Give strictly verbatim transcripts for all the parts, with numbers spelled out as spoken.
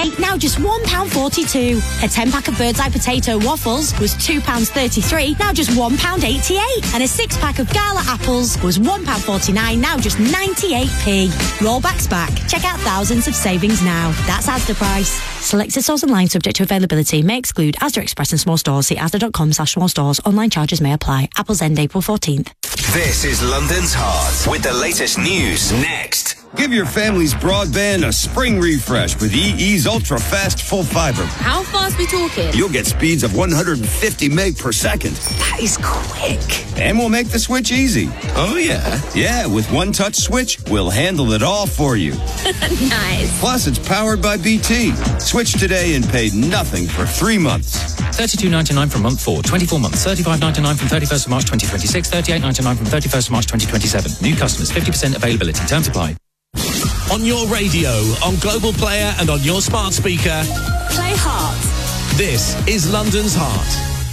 eighty-eight, now just one pound forty-two. A ten-pack of Bird's Eye potato waffles was two pounds thirty-three, now just one pound eighty-eight. And a six-pack of Gala apples was one pound forty-nine, now just ninety-eight p. Rollback's back. Check out thousands of savings now. That's Asda price. Selected stores online subject to availability. May exclude Asda Express and small stores. See asda.com slash small stores. Online charges may apply. Apples end April fourteenth. This is London's Heart with the latest news next. Give your family's broadband a spring refresh with E E's Ultra Fast Full Fiber. How fast we talking? You'll get speeds of one hundred fifty meg per second. That is quick. And we'll make the switch easy. Oh, yeah? Yeah, with One Touch Switch, we'll handle it all for you. Nice. Plus, it's powered by B T. Switch today and pay nothing for three months. thirty-two ninety-nine from month four, twenty-four months, thirty-five ninety-nine from thirty-first of March twenty twenty-six, thirty-eight ninety-nine from thirty-first of March twenty twenty-seven. New customers, fifty percent availability. Terms apply. On your radio, on Global Player and on your smart speaker. Play Heart. This is London's Heart.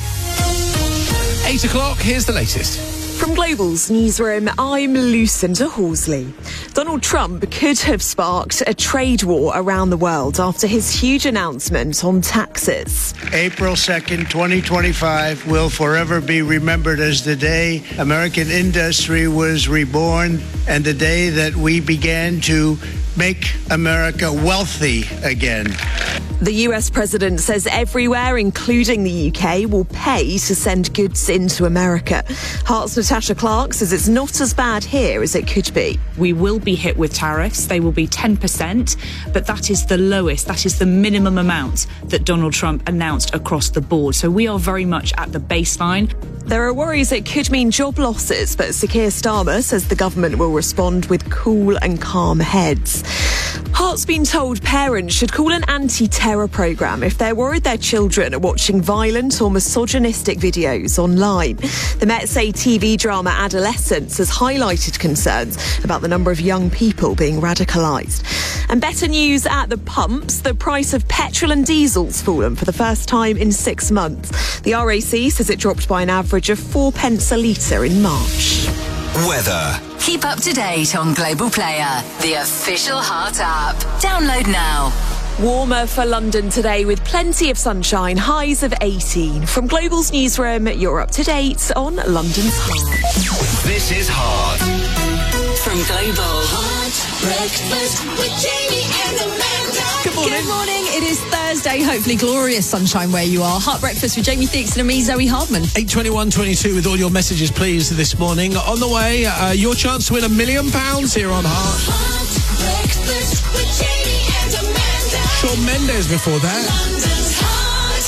Eight o'clock, here's the latest. From Global's newsroom, I'm Lucinda Horsley. Donald Trump could have sparked a trade war around the world after his huge announcement on taxes. April second, twenty twenty-five will forever be remembered as the day American industry was reborn and the day that we began to make America wealthy again. The U S president says everywhere, including the U K, will pay to send goods into America. Heart's Natasha Clark says it's not as bad here as it could be. We will be hit with tariffs. They will be ten percent, but that is the lowest, that is the minimum amount that Donald Trump announced across the board. So we are very much at the baseline. There are worries it could mean job losses, but Sir Keir Starmer says the government will respond with cool and calm heads. Heart's been told parents should call an anti-terror programme if they're worried their children are watching violent or misogynistic videos online. The Met say T V drama Adolescence has highlighted concerns about the number of young people being radicalised. And better news at the pumps. The price of petrol and diesel's fallen for the first time in six months. The R A C says it dropped by an average of four pence a litre in March. Weather. Keep up to date on Global Player, the official Heart app. Download now. Warmer for London today with plenty of sunshine, highs of eighteen. From Global's newsroom, you're up to date on London's Heart. This is Heart. From Global. Heart Breakfast with Jamie and Amanda. Good morning. Good morning. It is Thursday. Hopefully glorious sunshine where you are. Heart Breakfast with Jamie Theakston and me, Zoe Hardman. eight twenty-one twenty-two with all your messages, please, this morning. On the way, uh, your chance to win a million pounds here on Heart. Heart Breakfast with Jamie and Amanda. Shawn Mendes before that. London's Heart.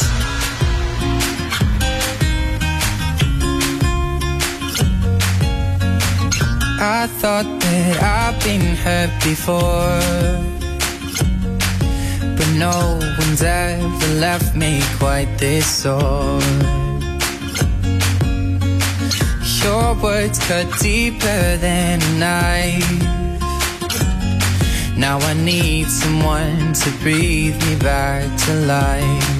I thought that I've been hurt before, but no one's ever left me quite this sore. Your words cut deeper than a knife. Now I need someone to breathe me back to life.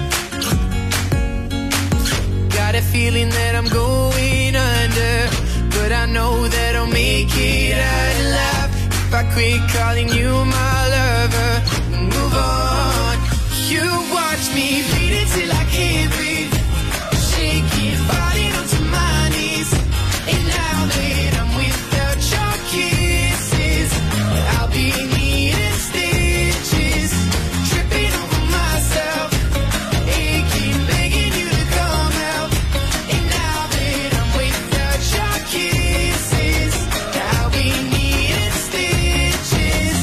Got a feeling that I'm going under, but I know that I'll make it out alive if I quit calling you my lover and move on. You watch me bleed until I can't breathe, shaking, falling onto my knees. And now that I'm without your kisses, I'll be needing stitches, tripping over myself, aching, begging you to come out. And now that I'm without your kisses, I'll be needing stitches.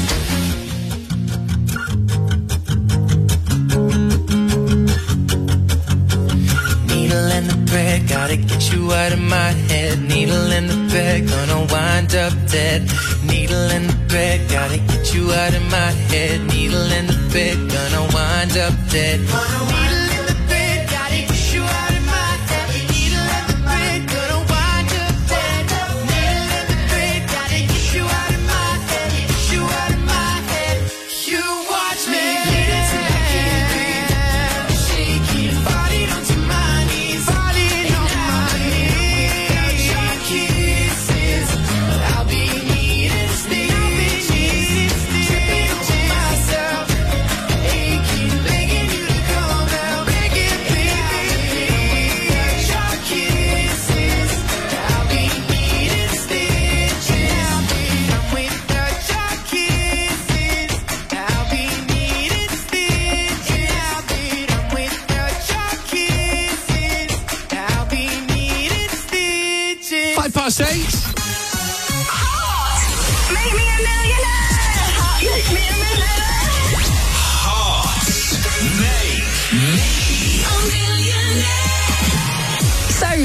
Needle in the thread, gotta get you out of my head. Needle in the thread, gonna wind up dead. Needle in the thread, gotta get you out of my head. Needle in the thread, gonna wind up dead. Needle in the thread, gotta get you out of my head. Needle in the thread, gonna wind up dead. Needle in the thread, gotta get you out of my head. Get you out of my head. You watch me bleed until I can't breathe, shaking, falling onto my knees, falling on my knees. Without your kisses, I'll be needing stitches, tripping over myself, aching,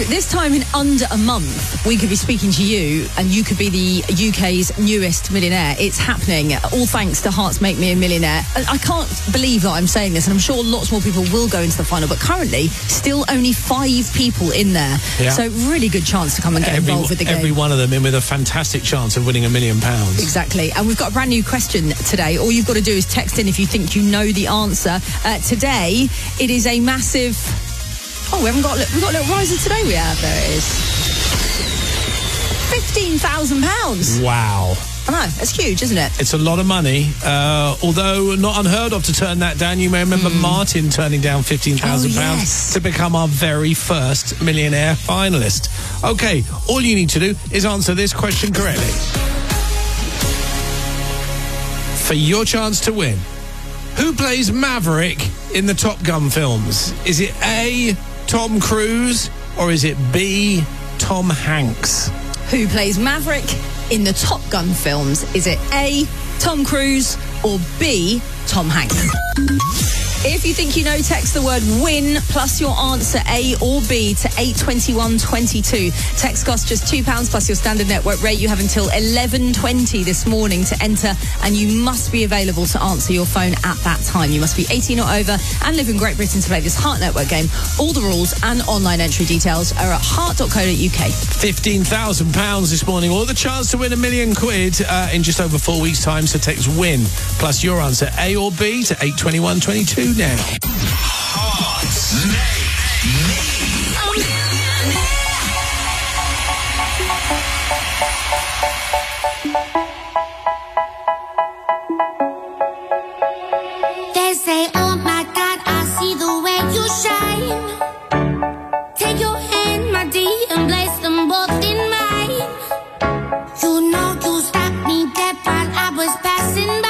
this time in under a month, we could be speaking to you and you could be the U K's newest millionaire. It's happening, all thanks to Hearts Make Me a Millionaire. I can't believe that I'm saying this, and I'm sure lots more people will go into the final, but currently, still only five people in there. Yeah. So really good chance to come and get every, involved with the game. Every one of them in with a fantastic chance of winning a million pounds. Exactly. And we've got a brand new question today. All you've got to do is text in if you think you know the answer. Uh, today, it is a massive... Oh, we haven't got... We've got a little riser today, we have. There it is. fifteen thousand pounds. Wow. I know, it's huge, isn't it? It's a lot of money, uh, although not unheard of to turn that down. You may remember mm. Martin turning down fifteen thousand pounds oh, yes. to become our very first millionaire finalist. OK, all you need to do is answer this question correctly. For your chance to win, who plays Maverick in the Top Gun films? Is it A, Tom Cruise, or is it B, Tom Hanks? Who plays Maverick in the Top Gun films? Is it A, Tom Cruise, or B, Tom Hanks? If you think you know, text the word WIN plus your answer A or B to eight twenty-one twenty-two. Text costs just two pounds plus your standard network rate. You have until eleven twenty this morning to enter, and you must be available to answer your phone at that time. You must be eighteen or over and live in Great Britain to play this Heart Network game. All the rules and online entry details are at heart dot co dot U K. fifteen thousand pounds this morning, or the chance to win a million quid uh, in just over four weeks' time. So text WIN plus your answer A or B to eight twenty-one twenty-two now. Hearts They say, oh my God, I see the way you shine. Take your hand, my dear, and place them both in mine. You know you stopped me dead while I was passing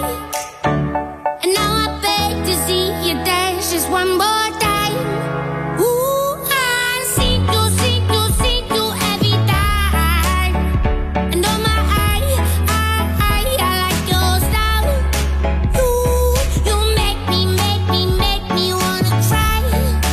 by. And now I beg to see you dance just one more time. Ooh, I see you, see you, see you every time. And oh my, I, I, I, I like your style. You, you make me, make me, make me wanna try.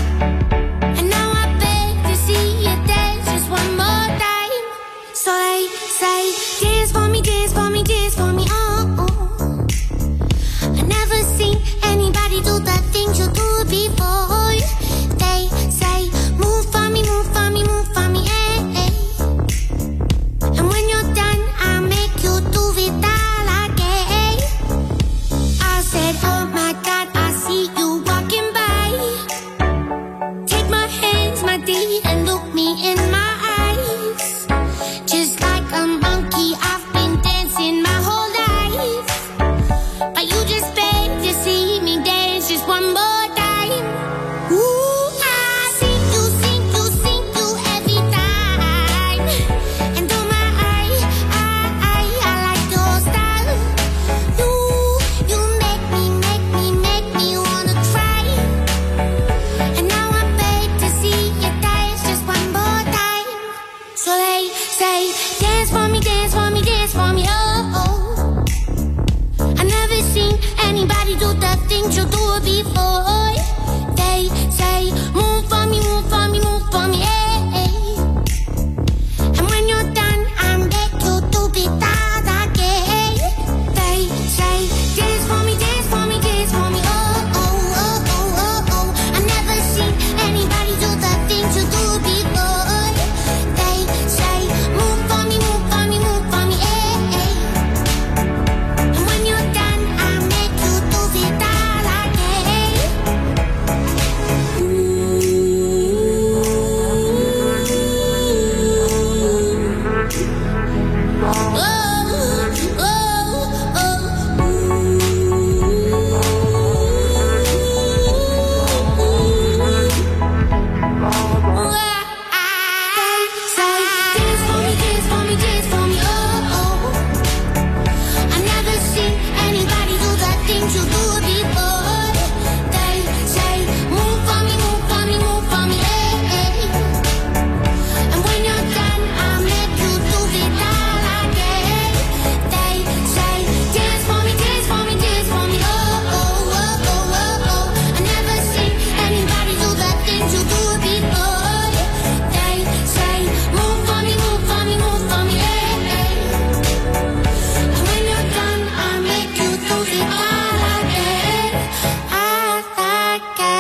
And now I beg to see you dance just one more time. So they say, dance for me, dance for me, dance for me, oh, oh. I never seen anybody do the things you do before. They say, move for me, move for me, move for me, eh, eh. And when you're done, I'll make you do it all again. I said, oh my God, I see you walking by. Take my hands, my dear, and look me in my eyes. Just like a monkey, I've been dancing my whole life. But you just beg to see me dance just one more time. Ooh, I see you, see you, see you every time. And oh my, I, I, I, I like your style. You, you make me, make me, make me wanna try. And now I beg to see you dance just one more time. So they say, dance for me, dance for me, dance for me, oh, oh. I never seen anybody do the things you do before. They say, move for me, move for me, move for me, eh, eh. And when you're done, I'll make you do it all again. They say, dance for me, dance for me, dance for me, oh, oh, oh, oh, oh, oh. I never seen anybody do the things you do before. They say, move for me, move for me, move for me, eh, eh. And when you're done, I'll make you do it all again. Ooh.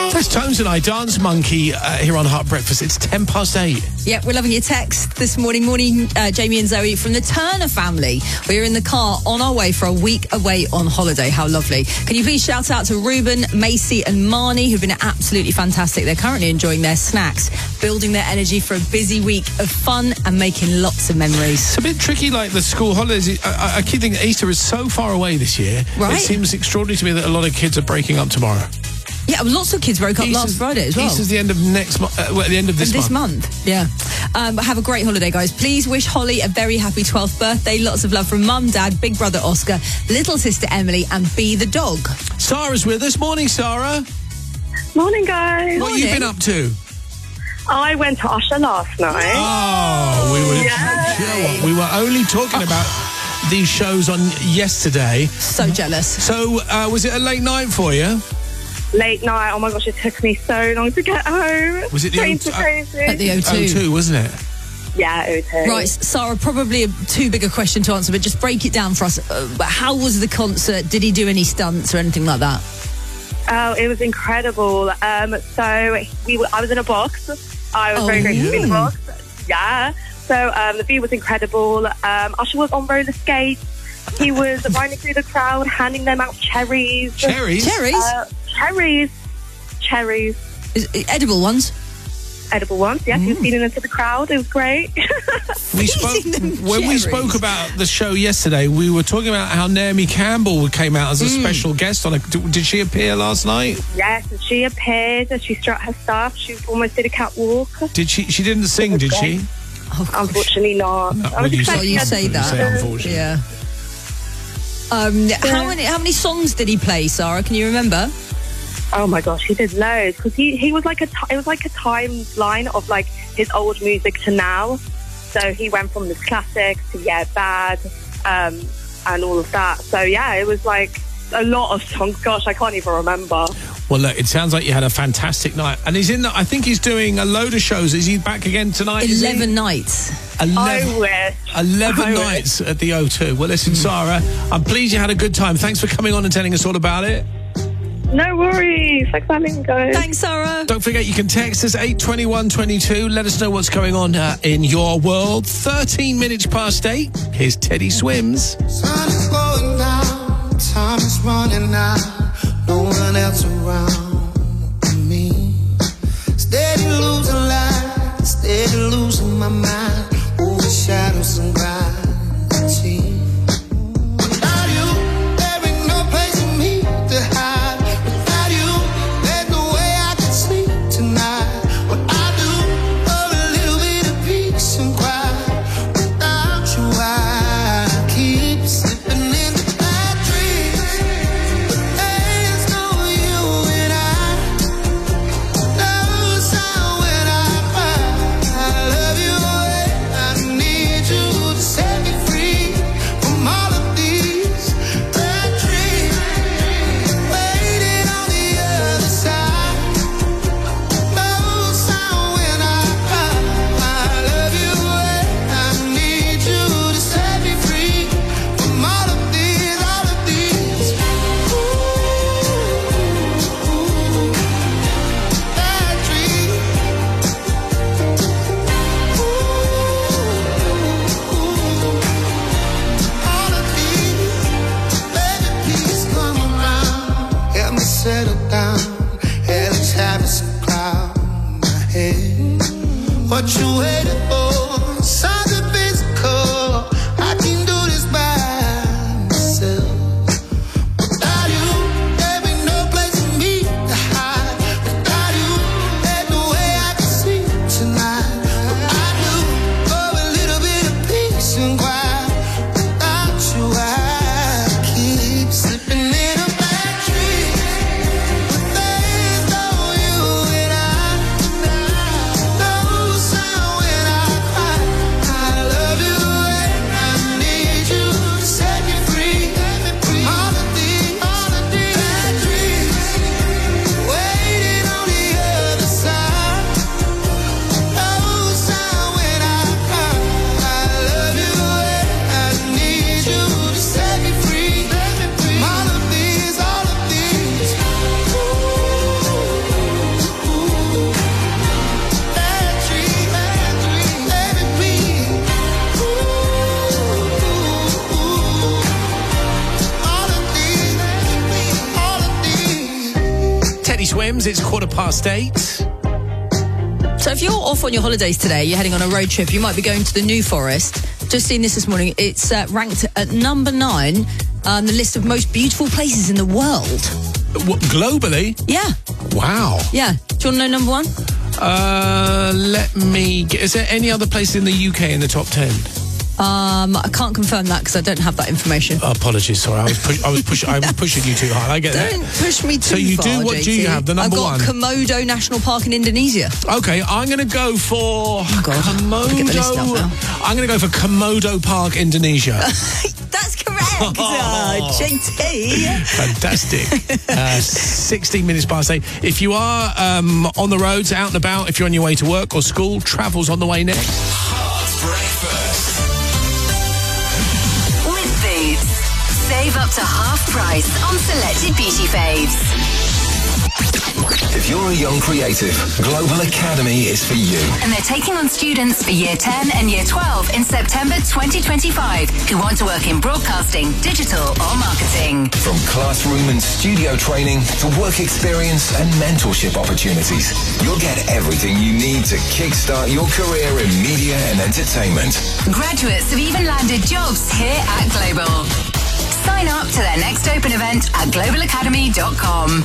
That's Tones and I, Dance Monkey, uh, here on Heart Breakfast. It's ten past eight. Yep, we're loving your text this morning. Morning, uh, Jamie and Zoe from the Turner family. We're in the car on our way for a week away on holiday. How lovely. Can you please shout out to Ruben, Macy and Marnie, who've been absolutely fantastic. They're currently enjoying their snacks, building their energy for a busy week of fun and making lots of memories. It's a bit tricky, like the school holidays. I, I keep thinking Easter is so far away this year. Right. It seems extraordinary to me that a lot of kids are breaking up tomorrow. Yeah, lots of kids broke up Easter's, last Friday as well. Easter's the end of next month. Uh, well, at the end of this, this month. month. Yeah. Um, have a great holiday, guys. Please wish Holly a very happy twelfth birthday. Lots of love from Mum, Dad, Big Brother Oscar, little sister Emily, and Bee the dog. Sarah's with us. Morning, Sarah. Morning, guys. What have you been up to? I went to Usher last night. Oh, we were. Yeah. You know what? We were only talking about these shows on yesterday. So jealous. So, uh, was it a late night for you? Late night. Oh my gosh, it took me so long to get home. Was it the Train O- to crazy. At the O two. O two, wasn't it? Yeah, O two. Right, Sarah, probably a too big a question to answer, but just break it down for us. Uh, how was the concert? Did he do any stunts or anything like that? Oh, it was incredible. Um, so we, were, I was in a box. I was Oh, very grateful to be in the yeah. box. Yeah. So um, the view was incredible. Um, Usher was on roller skates. He was riding through the crowd, handing them out cherries. Cherries? Cherries? Uh, cherries. Cherries. Is, edible ones? Edible ones, yes. He was feeding them to the crowd. It was great. We spoke when we spoke about the show yesterday. We were talking about how Naomi Campbell came out as a Mm. special guest on a. Did she appear last night? Yes, and she appeared. She strut her stuff. She almost did a catwalk. Did she? She didn't sing, did she? Unfortunately not. No, I well, was you expecting say- You her say to- that. say unfortunately. Yeah. Um, How many how many songs did he play, Sarah? Can you remember? Oh my gosh, he did loads because he, he was like a t- it was like a timeline of like his old music to now. So he went from the classics to Yeah Bad, um, and all of that. So yeah, it was like a lot of songs. Gosh, I can't even remember. Well, look, it sounds like you had a fantastic night, and he's in. The, I think he's doing a load of shows. Is he back again tonight? is he? Eleven nights. Eleven, I wish. eleven I wish. nights at the O two. Well, listen, Sarah, I'm pleased you had a good time. Thanks for coming on and telling us all about it. No worries. Thanks for having me, guys. Thanks, Sarah. Don't forget, you can text us eight twenty-one twenty-two. Let us know what's going on uh, in your world. thirteen minutes past eight. Here's Teddy Swims. Sun is going down, time is running out, no one else around me. Steady losing light, steady losing my mind, over shadows and gravity. Without you, there ain't no place for me to hide. Without you, there's no way I can sleep tonight. What I do for a little bit of peace and quiet. Without you, I keep slipping into bad dreams. But there's no you and I. No sound when I cry. I love you and I need you to set me free from all of these bad dreams. Waiting on the other side. No sound when I cry. I love you and I need you to set me free from all of these, all of these. Ooh, bad dreams. All of these, baby, please come around. Help me settle down. Hell is having some cloud in my head. What you waiting for? Something physical. I can do this by myself. Without you, there ain't no place for me to hide. Without you, there's no way I can sleep tonight. What I do for a little bit of peace and quiet. Without you, I keep slipping in a bad dream. But there's no you and I. No sound when I cry. Teddy Swims, it's quarter past eight. So if you're off on your holidays today, you're heading on a road trip, you might be going to the New Forest. Just seen this this morning. It's uh, ranked at number nine on the list of most beautiful places in the world. What, globally? Yeah. Wow. Yeah. Do you want to know number one? Uh, let me get... Is there any other place in the U K in the top ten? Um, I can't confirm that because I don't have that information. Oh, apologies, sorry. I was, push, I was, push, I was pushing you too hard. I get don't that. Don't push me too so you far, do, what J T. do you have? The number one? I've got one? Komodo National Park in Indonesia. Okay, I'm going to go for oh, God. Komodo... Get the list up now. I'm going to go for Komodo Park, Indonesia. That's correct. Oh, J T. Fantastic. uh, sixteen minutes past eight. If you are um, on the roads, out and about, if you're on your way to work or school, travel's on the way next. Breakfast. With Boots. Save up to half price on selected beauty faves. If you're a young creative, Global Academy is for you. And they're taking on students for Year ten and Year twelve in September twenty twenty-five who want to work in broadcasting, digital or marketing. From classroom and studio training to work experience and mentorship opportunities, you'll get everything you need to kickstart your career in media and entertainment. Graduates have even landed jobs here at Global. Sign up to their next open event at global academy dot com.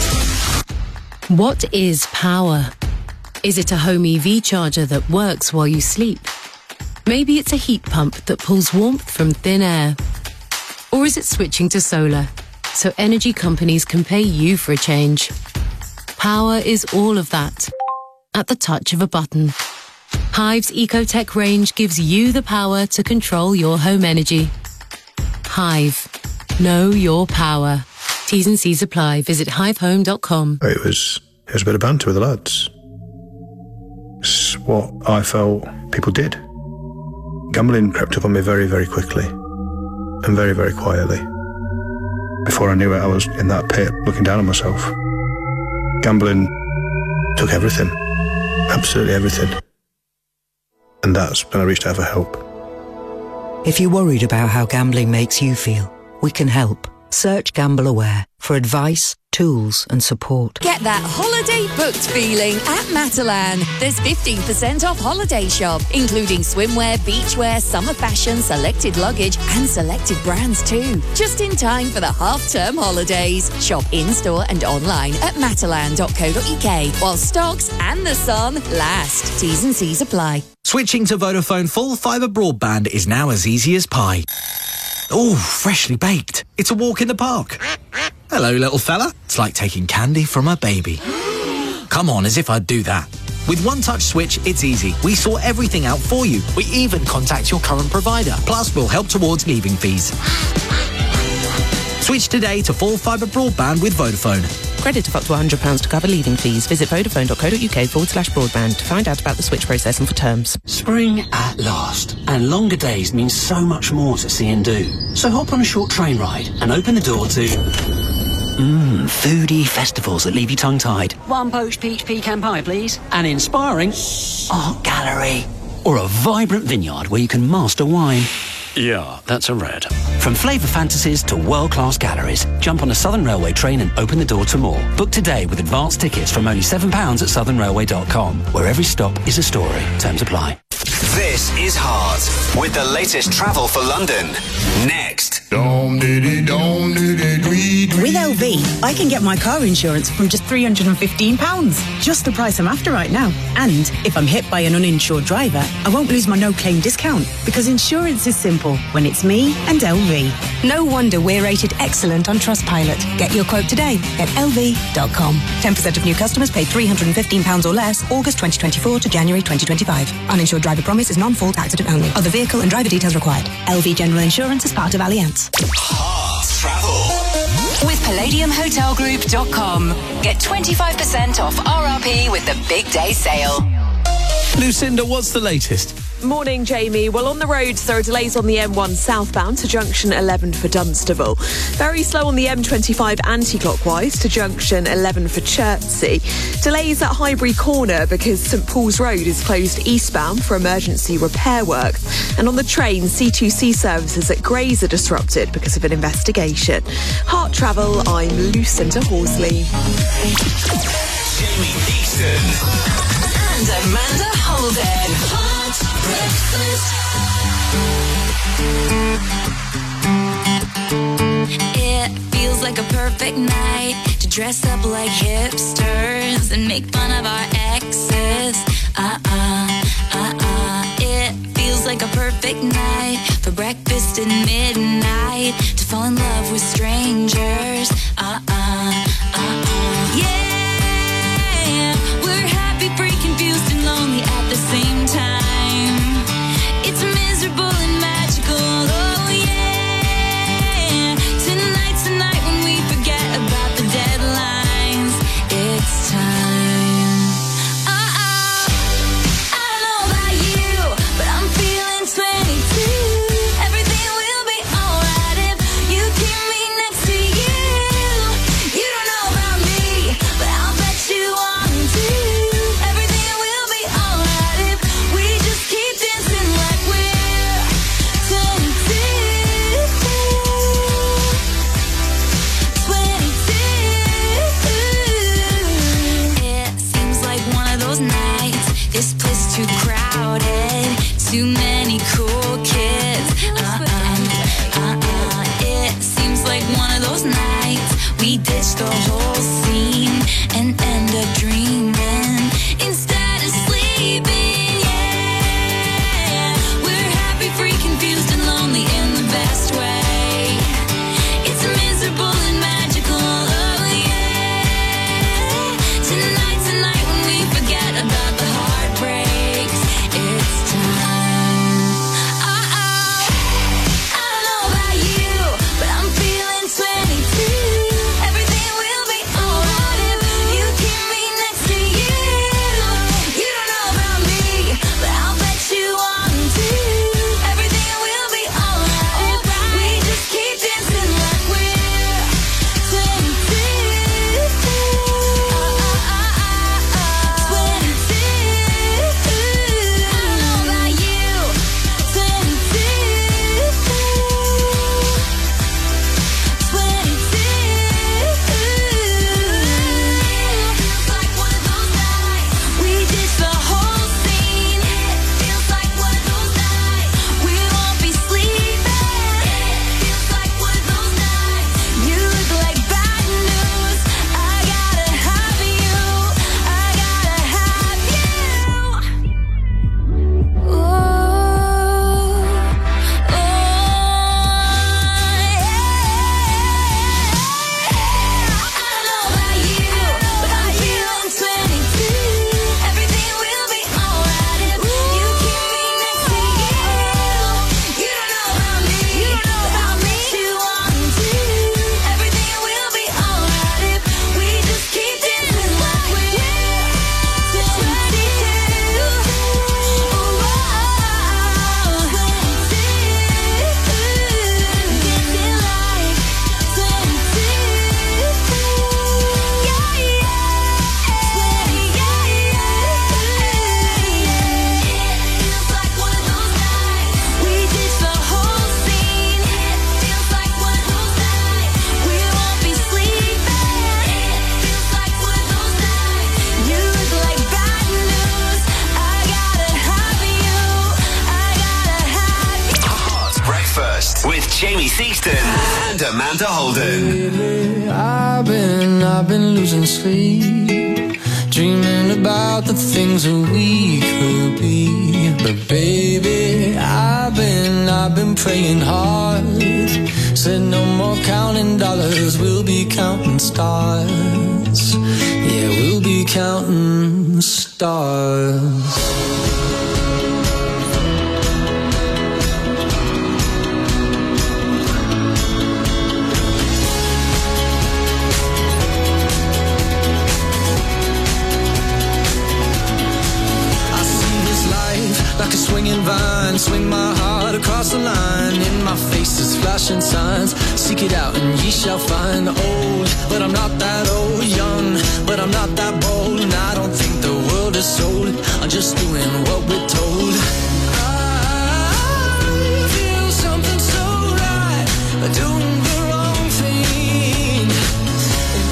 What is power? Is it a home E V charger that works while you sleep? Maybe it's a heat pump that pulls warmth from thin air. Or is it switching to solar, so energy companies can pay you for a change? Power is all of that, at the touch of a button. Hive's EcoTech range gives you the power to control your home energy. Hive. Know your power. T's and C's apply. Visit hive home dot com. It was, it was a bit of banter with the lads. It's what I felt people did. Gambling crept up on me very, very quickly. And very, very quietly. Before I knew it, I was in that pit looking down on myself. Gambling took everything. Absolutely everything. And that's when I reached out for help. If you're worried about how gambling makes you feel, we can help. Search Gamble Aware for advice, tools and support. Get that holiday booked feeling at Matalan. There's fifteen percent off holiday shop, including swimwear, beachwear, summer fashion, selected luggage and selected brands too. Just in time for the half-term holidays. Shop in-store and online at matalan dot co dot uk while stocks and the sun last. T's and C's apply. Switching to Vodafone full fibre broadband is now as easy as pie. Oh, freshly baked. It's a walk in the park. Hello, little fella. It's like taking candy from a baby. Come on, as if I'd do that. With One Touch Switch, it's easy. We sort everything out for you. We even contact your current provider. Plus, we'll help towards leaving fees. Switch today to full fibre broadband with Vodafone. Credit of up to one hundred pounds to cover leaving fees. Visit vodafone dot co dot uk forward slash broadband to find out about the switch process and for terms. Spring at last, and longer days means so much more to see and do. So hop on a short train ride and open the door to... Mmm, foodie festivals that leave you tongue-tied. One poached peach pecan pie, please. An inspiring art gallery. Or a vibrant vineyard where you can master wine. Yeah, that's a red. From flavour fantasies to world-class galleries, jump on a Southern Railway train and open the door to more. Book today with advanced tickets from only seven pounds at southern railway dot com, where every stop is a story. Terms apply. This is Heart, with the latest travel for London. Next. With L V, I can get my car insurance from just three hundred fifteen pounds. Just the price I'm after right now. And if I'm hit by an uninsured driver, I won't lose my no-claim discount, because insurance is simple when it's me and L V. No wonder we're rated excellent on Trustpilot. Get your quote today at L V dot com. ten percent of new customers pay three hundred fifteen pounds or less August twenty twenty-four to January twenty twenty-five. Uninsured driver promise is non-fault accident only. Other vehicle and driver details required. L V General Insurance is part of Allianz. Heart Travel. With palladium hotel group dot com. Get twenty-five percent off R R P with the big day sale. Lucinda, what's the latest? Morning, Jamie. Well, on the roads, there are delays on the M one southbound to junction eleven for Dunstable. Very slow on the M twenty-five anti-clockwise to junction eleven for Chertsey. Delays at Highbury Corner because St Paul's Road is closed eastbound for emergency repair work. And on the train, C two C services at Grays are disrupted because of an investigation. Heart Travel, I'm Lucinda Horsley. Jamie Easton And Amanda Holden. Hot breakfast. It feels like a perfect night to dress up like hipsters and make fun of our exes. Uh-uh, uh-uh. It feels like a perfect night for breakfast at midnight to fall in love with strangers. Uh-uh, uh-uh. Yeah, we're happy, free, confused, and lonely at the same time. It's miserable and magical, oh yeah. Tonight's the night when we forget about the deadlines. It's time. Uh-oh, I don't know about you, but I'm feeling twenty-two. Everything will be alright if you keep me next to you. You don't know about me, but I'll bet you want to. Everything will be alright if we just keep dancing like we're twenty-two. twenty-two. It seems like one of those nights. This place too crowded, too many cool kids. Uh-uh, uh-uh. It seems like one of those nights we ditch the whole scene and end up dreaming instead of sleeping. Yeah, we're happy, free, confused, and lonely in the best way. It's miserable and magical, oh yeah. Tonight's the night when we forget about the heartbreaks. It's time. Uh-oh, I don't know about you, but I'm feeling twenty-two. Everything will be alright if you keep me next to you. You don't know about me, but I'll bet you want to. Everything will be alright if we just keep dancing like we're twenty-two. twenty-two. I don't know about you. twenty-two. Feels like one of those nights we ditch the whole scene. It feels like one of those nights we won't be sleeping. It feels like one of those nights you look like bad news. I gotta have you. I gotta have you. Ooh, oh, I don't know about you, but I'm feeling twenty-two. Everything will be alright if you keep me next to you. You don't know about me, but I'll bet you want to. Everything will be alright if we just keep dancing like we're twenty-two. Hot Breakfast with Jamie Theakston and Amanda Holden. Lately, I've been, I've been losing sleep, dreaming about the things that we could be. But baby, I've been, I've been praying hard. Said no more counting dollars, we'll be counting stars. Yeah, we'll be counting stars. Like a swinging vine. seek it out and ye shall find. Old, but I'm not that old. Young, but I'm not that bold. And I don't think the world is sold. I'm just doing what we're told. I feel something so right, but doing the wrong thing. And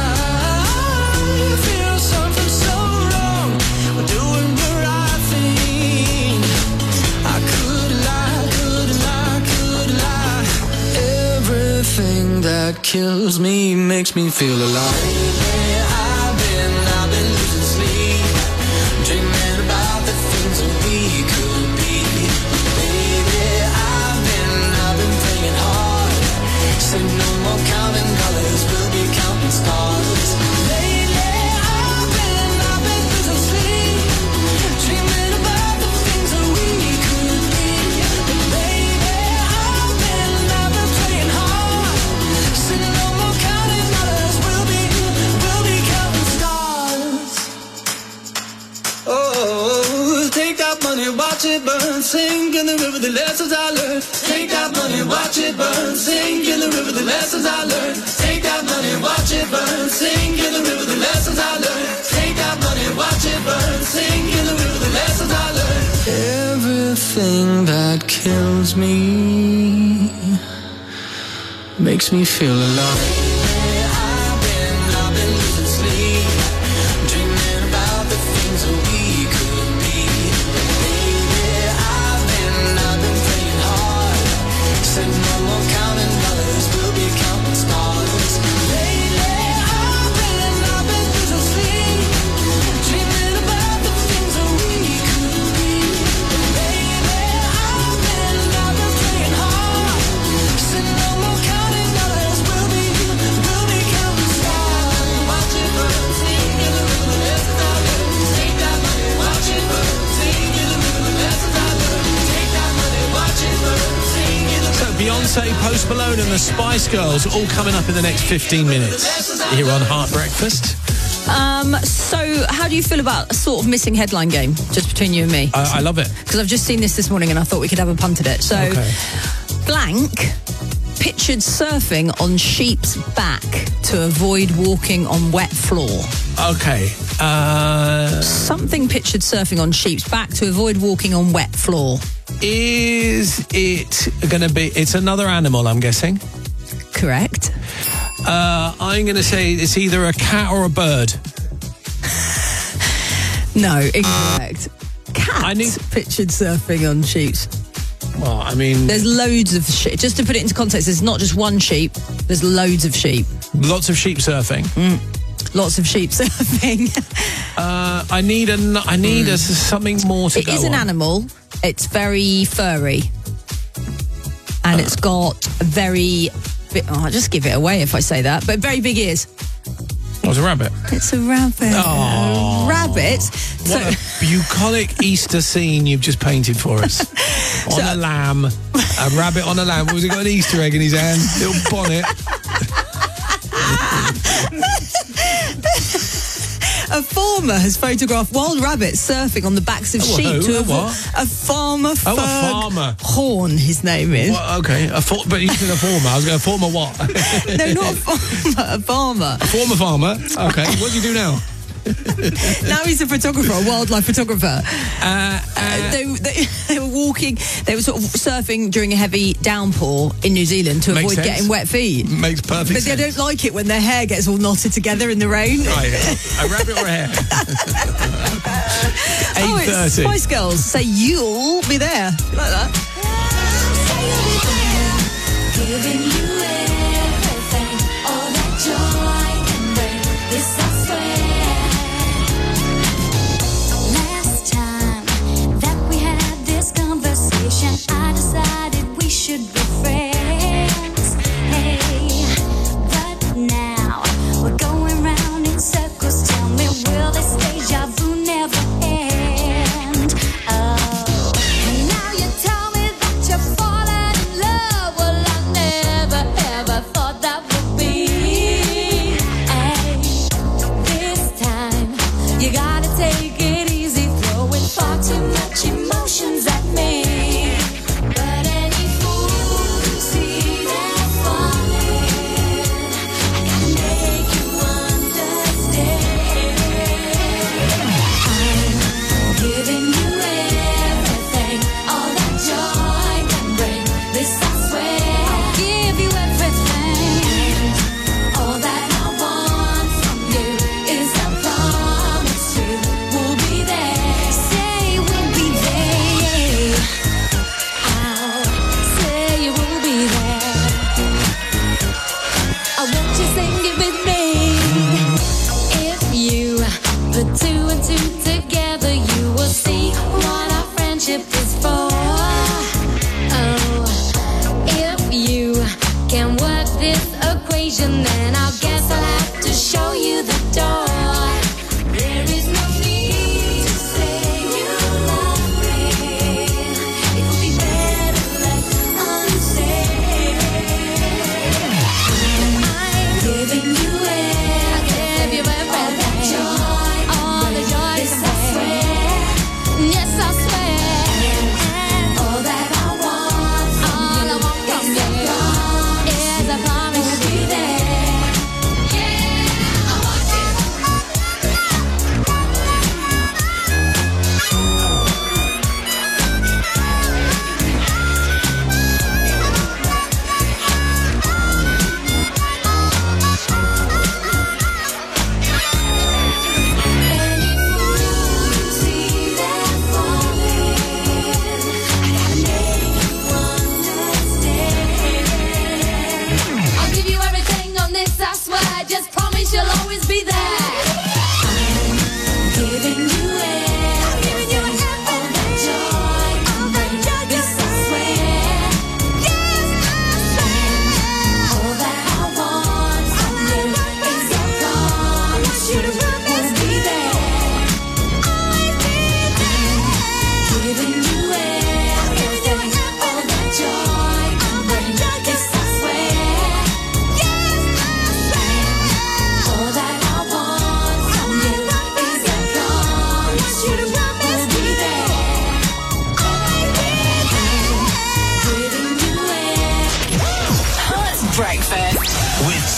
I feel something so wrong, but doing the right thing. I could lie, could lie, could lie. Everything that kills me makes me feel alive. I've been, I've been losing sleep, dreaming about the things that we could be. Baby, I've been, I've been praying hard. Say no more counting colors, we'll be counting stars. Lately, I've been, I've been losing sleep, dreaming about the things that we could be. But baby, I've been, I've been praying hard. Say no more counting colors, we'll be, we'll be counting stars. Oh, take that money, watch it burn, sink in the river, the lessons I learned. Take that money, watch it burn, sink in the river, the lessons I learned. Take that money, watch it burn, sink in the river, the lessons I learned. Take that money, watch it burn, sink in the river, the lessons I learned. Everything that kills me makes me feel alive. I've been, I've been losing sleep, dreaming about the things that we could be. Baby, I've been, I've been praying hard. Said no more counting dollars, we'll be counting stars. Lately, I've been, I've been losing sleep, dreaming about the things that we could be. Baby, I've been, I've been praying hard. Said no more counting dollars, we'll be, we'll be counting stars. Watch it burn, sing in the river, the lessons I learned. Take that money, watch it burn, sing in the river, the lessons I learned. Take that money, watch it burn, sing in the river. So Beyonce, Post Malone and the Spice Girls all coming up in the next fifteen minutes here on Heart Breakfast. Um, so, how do you feel about a sort of missing headline game, just between you and me? I, I love it. Because I've just seen this this morning and I thought we could have a punt at it. So, Okay. blank pictured surfing on sheep's back to avoid walking on wet floor. Okay. Uh, Something pictured surfing on sheep's back to avoid walking on wet floor. is it going to be... It's another animal, I'm guessing. Correct. Uh, I'm going to say it's either a cat or a bird. No, incorrect. Cat I need- pictured surfing on sheep's. Well, I mean... There's loads of sheep. Just to put it into context, there's not just one sheep, there's loads of sheep. Lots of sheep surfing. Mm. Lots of sheep surfing. Uh, I need a... n- I need a, something more to It go is an on. animal. It's very furry. And it's got a very... Bit, oh, I'll just give it away if I say that. But very big ears. Oh, it's a rabbit. It's a rabbit. Oh. A rabbit. What a bucolic Easter scene you've just painted for us. On a lamb. A rabbit on a lamb. Was he got an Easter egg in his hand? Little bonnet. A farmer has photographed wild rabbits surfing on the backs of Oh, sheep who? to A avoid what? a farmer. Oh, a Ferg farmer. Horn, his name is. Well, okay, a for, but you said a former. I was going to former what? No, not a farmer. A farmer. A former farmer. Okay, what do you do now? Now he's a photographer, a wildlife photographer. Uh, uh, they, they, they were walking, they were sort of surfing during a heavy downpour in New Zealand to Makes avoid sense. getting wet feet. Makes perfect But sense. they don't like it when their hair gets all knotted together in the rain. Right, a rabbit or a hare? Oh, it's eight thirty. Spice Girls. Say you'll be there. Like that. Giving you everything, all that joy can bring. This I swear. Last time that we had this conversation, I decided we should be friends. Hey, but now we're going round in circles. Tell me, will this deja vu never end? Oh, and now you tell me that you're falling in love. Well, I never ever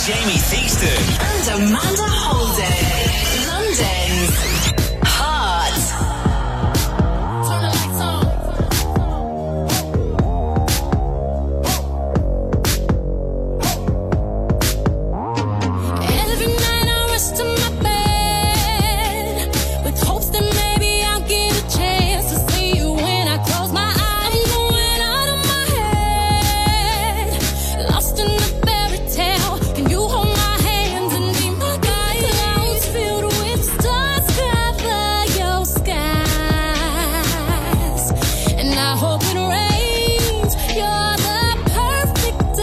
Jamie Theakston. And Amanda Holden. London's Heart. Turn the lights on. Every night I rest in my bed with hopes that maybe I'll get a chance to see you when I close my eyes. I'm going out of my head, lost in the fairy tale. Can you hold my hands and be my guide? Clouds filled with stars cover your skies, and I hope it rains. You're the perfect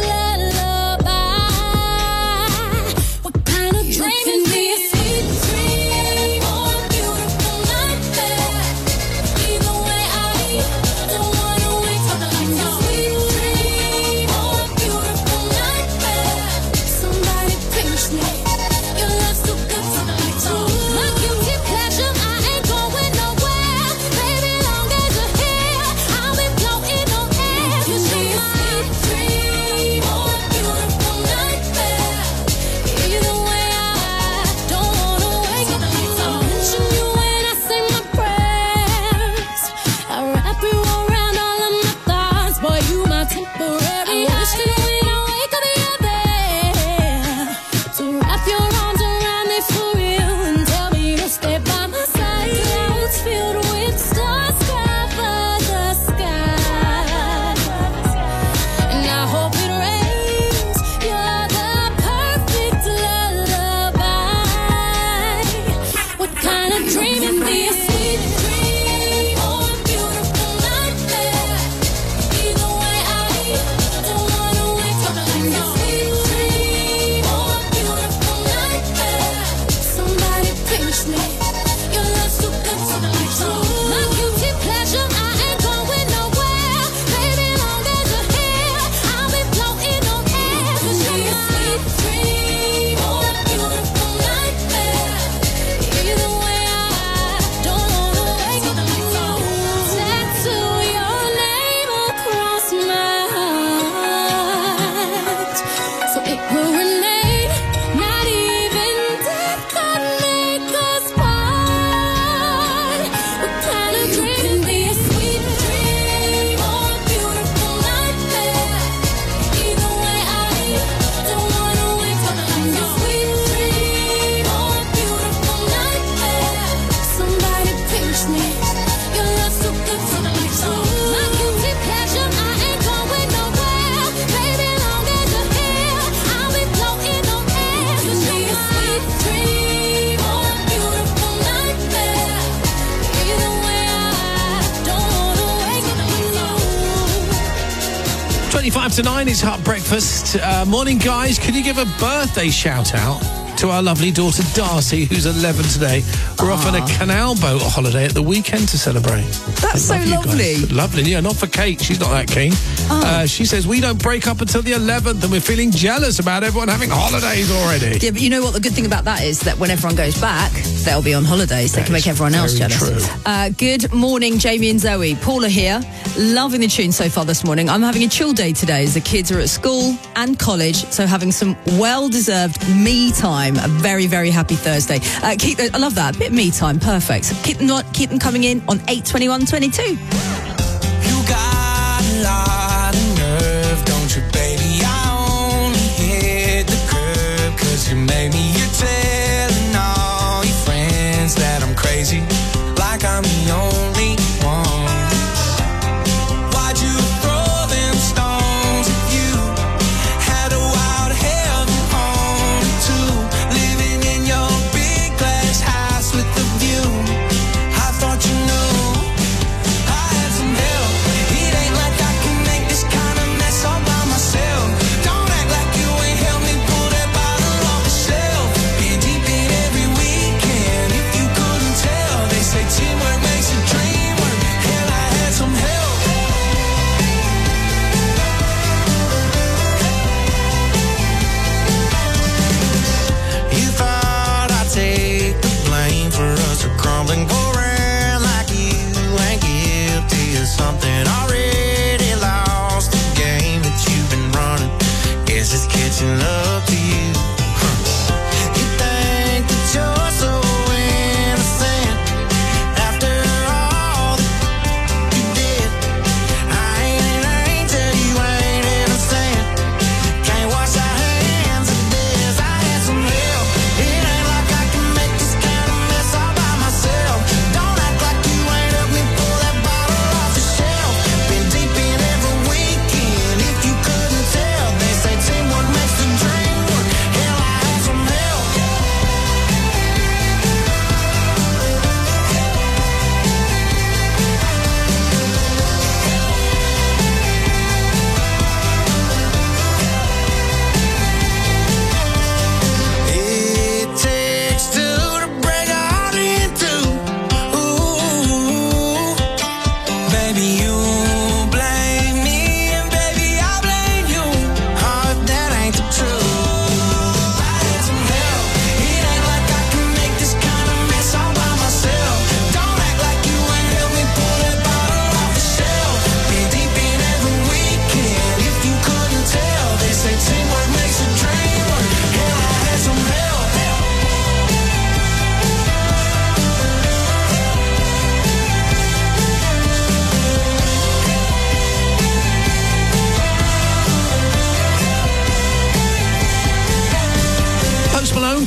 lullaby. What kind of dream can be a sweet dream or a beautiful nightmare? Either way, I don't wanna wake up like a sweet dream or a beautiful nightmare. Somebody pinch me. Your love's too good to let go. My guilty pleasure, I ain't going nowhere. Baby, long as you're here, I'll be floating on air. You should be a sweet dream or a beautiful nightmare. Either way, I don't wanna wake up like so. Mention you when I say my prayers. I wrap you around all of my thoughts. Boy, you my temporary. I wish that when I wake up, you're there to wrap your arms around me for real and tell me you'll stay by my side. Clouds filled with stars cover the skies, and I hope it rains. You're the perfect lullaby. What kind of dream can be a sweet dream or a beautiful nightmare? Either way, I don't wanna wake up like a sweet dream or a beautiful nightmare. Somebody pinch me. Your love's too good to let go. My guilty pleasure, I ain't going nowhere. Baby, long as you're here, I'll be floating on air. Could be a sweet dream or a beautiful nightmare. Either way, I don't wanna wake up like so. Tattoo your name across my heart, so it will remain. Not even death could make us part. What kind of dream can be a sweet dream or a beautiful nightmare? Either way, I don't wanna wake up like a sweet dream or a beautiful nightmare. Somebody pinch me. Your love's too good to let go. My guilty pleasure, I ain't going nowhere. Baby, long as you're here, I'll be floating on air. Could be a sweet dream or a beautiful nightmare. Either way, I don't wanna wake up like so. twenty-five to nine is Hot Breakfast. Uh, morning, guys. Could you give a birthday shout out to our lovely daughter Darcy, who's eleven today? We're off on a canal boat holiday at the weekend to celebrate. That's so Love you guys. lovely. Lovely. Yeah, not for Kate. She's not that keen. Uh, she says we don't break up until the eleventh, and we're feeling jealous about everyone having holidays already. Yeah, but you know what? The good thing about that is that when everyone goes back, they'll be on holidays. They can make everyone else very jealous. true. Uh, good morning, Jamie and Zoe. Paula here. Loving the tune so far this morning. I'm having a chill day today as the kids are at school and college, so having some well-deserved me time. A very, very happy Thursday. Uh, keep, I love that. A bit of me time. Perfect. Keep them, keep them coming in on eight twenty-one twenty-two. You got a lot of nerve, don't you, baby? I only hit the curb 'cause you made me. You're telling all your friends that I'm crazy, like I'm the only one. Why'd you throw them stones if you had a wild heaven on too? Living in your big glass house with the view. I thought you knew I had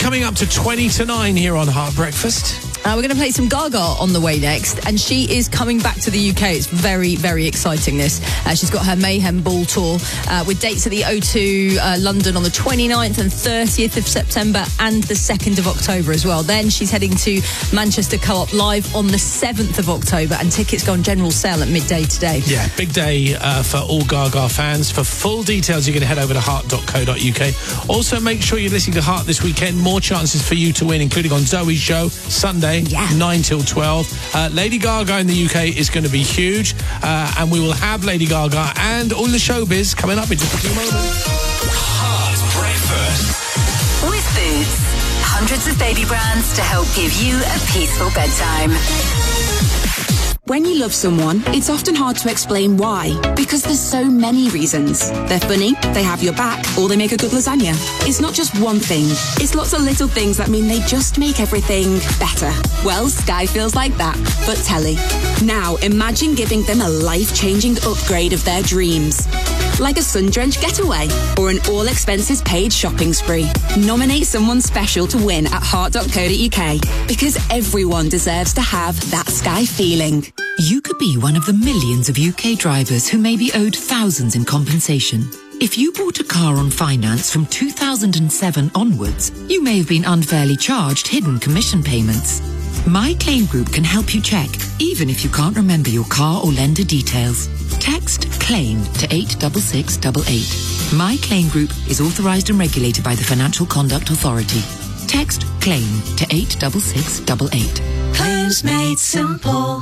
coming up to twenty to nine here on Heart Breakfast. Uh, we're going to play some Gaga on the way next, and she is coming back to the U K. It's very, very exciting, this. Uh, she's got her Mayhem Ball tour uh, with dates at the O two uh, London on the twenty-ninth and thirtieth of September and the second of October as well. Then she's heading to Manchester Co-op Live on the seventh of October, and tickets go on general sale at midday today. Yeah, big day uh, for all Gaga fans. For full details, you can head over to heart dot co dot uk. Also, make sure you're listening to Heart this weekend. More chances for you to win, including on Zoe's show, Sunday, yeah. nine till twelve. Uh, Lady Gaga in the U K is going to be huge, uh, and we will have Lady Gaga and all the showbiz coming up in just a few moments. Heart Breakfast. With Boots. Hundreds of baby brands to help give you a peaceful bedtime. When you love someone, it's often hard to explain why, because there's so many reasons. They're funny, they have your back, or they make a good lasagna. It's not just one thing. It's lots of little things that mean they just make everything better. Well, Sky feels like that, but telly. Now, imagine giving them a life-changing upgrade of their dreams. Like a sun-drenched getaway or an all-expenses-paid shopping spree. Nominate someone special to win at heart dot co dot uk, because everyone deserves to have that Sky feeling. You could be one of the millions of U K drivers who may be owed thousands in compensation. If you bought a car on finance from two thousand seven onwards, you may have been unfairly charged hidden commission payments. My Claim Group can help you check, even if you can't remember your car or lender details. Text CLAIM to eight six six eight eight. My Claim Group is authorised and regulated by the Financial Conduct Authority. Text CLAIM to eight six six eight eight. Claims made simple.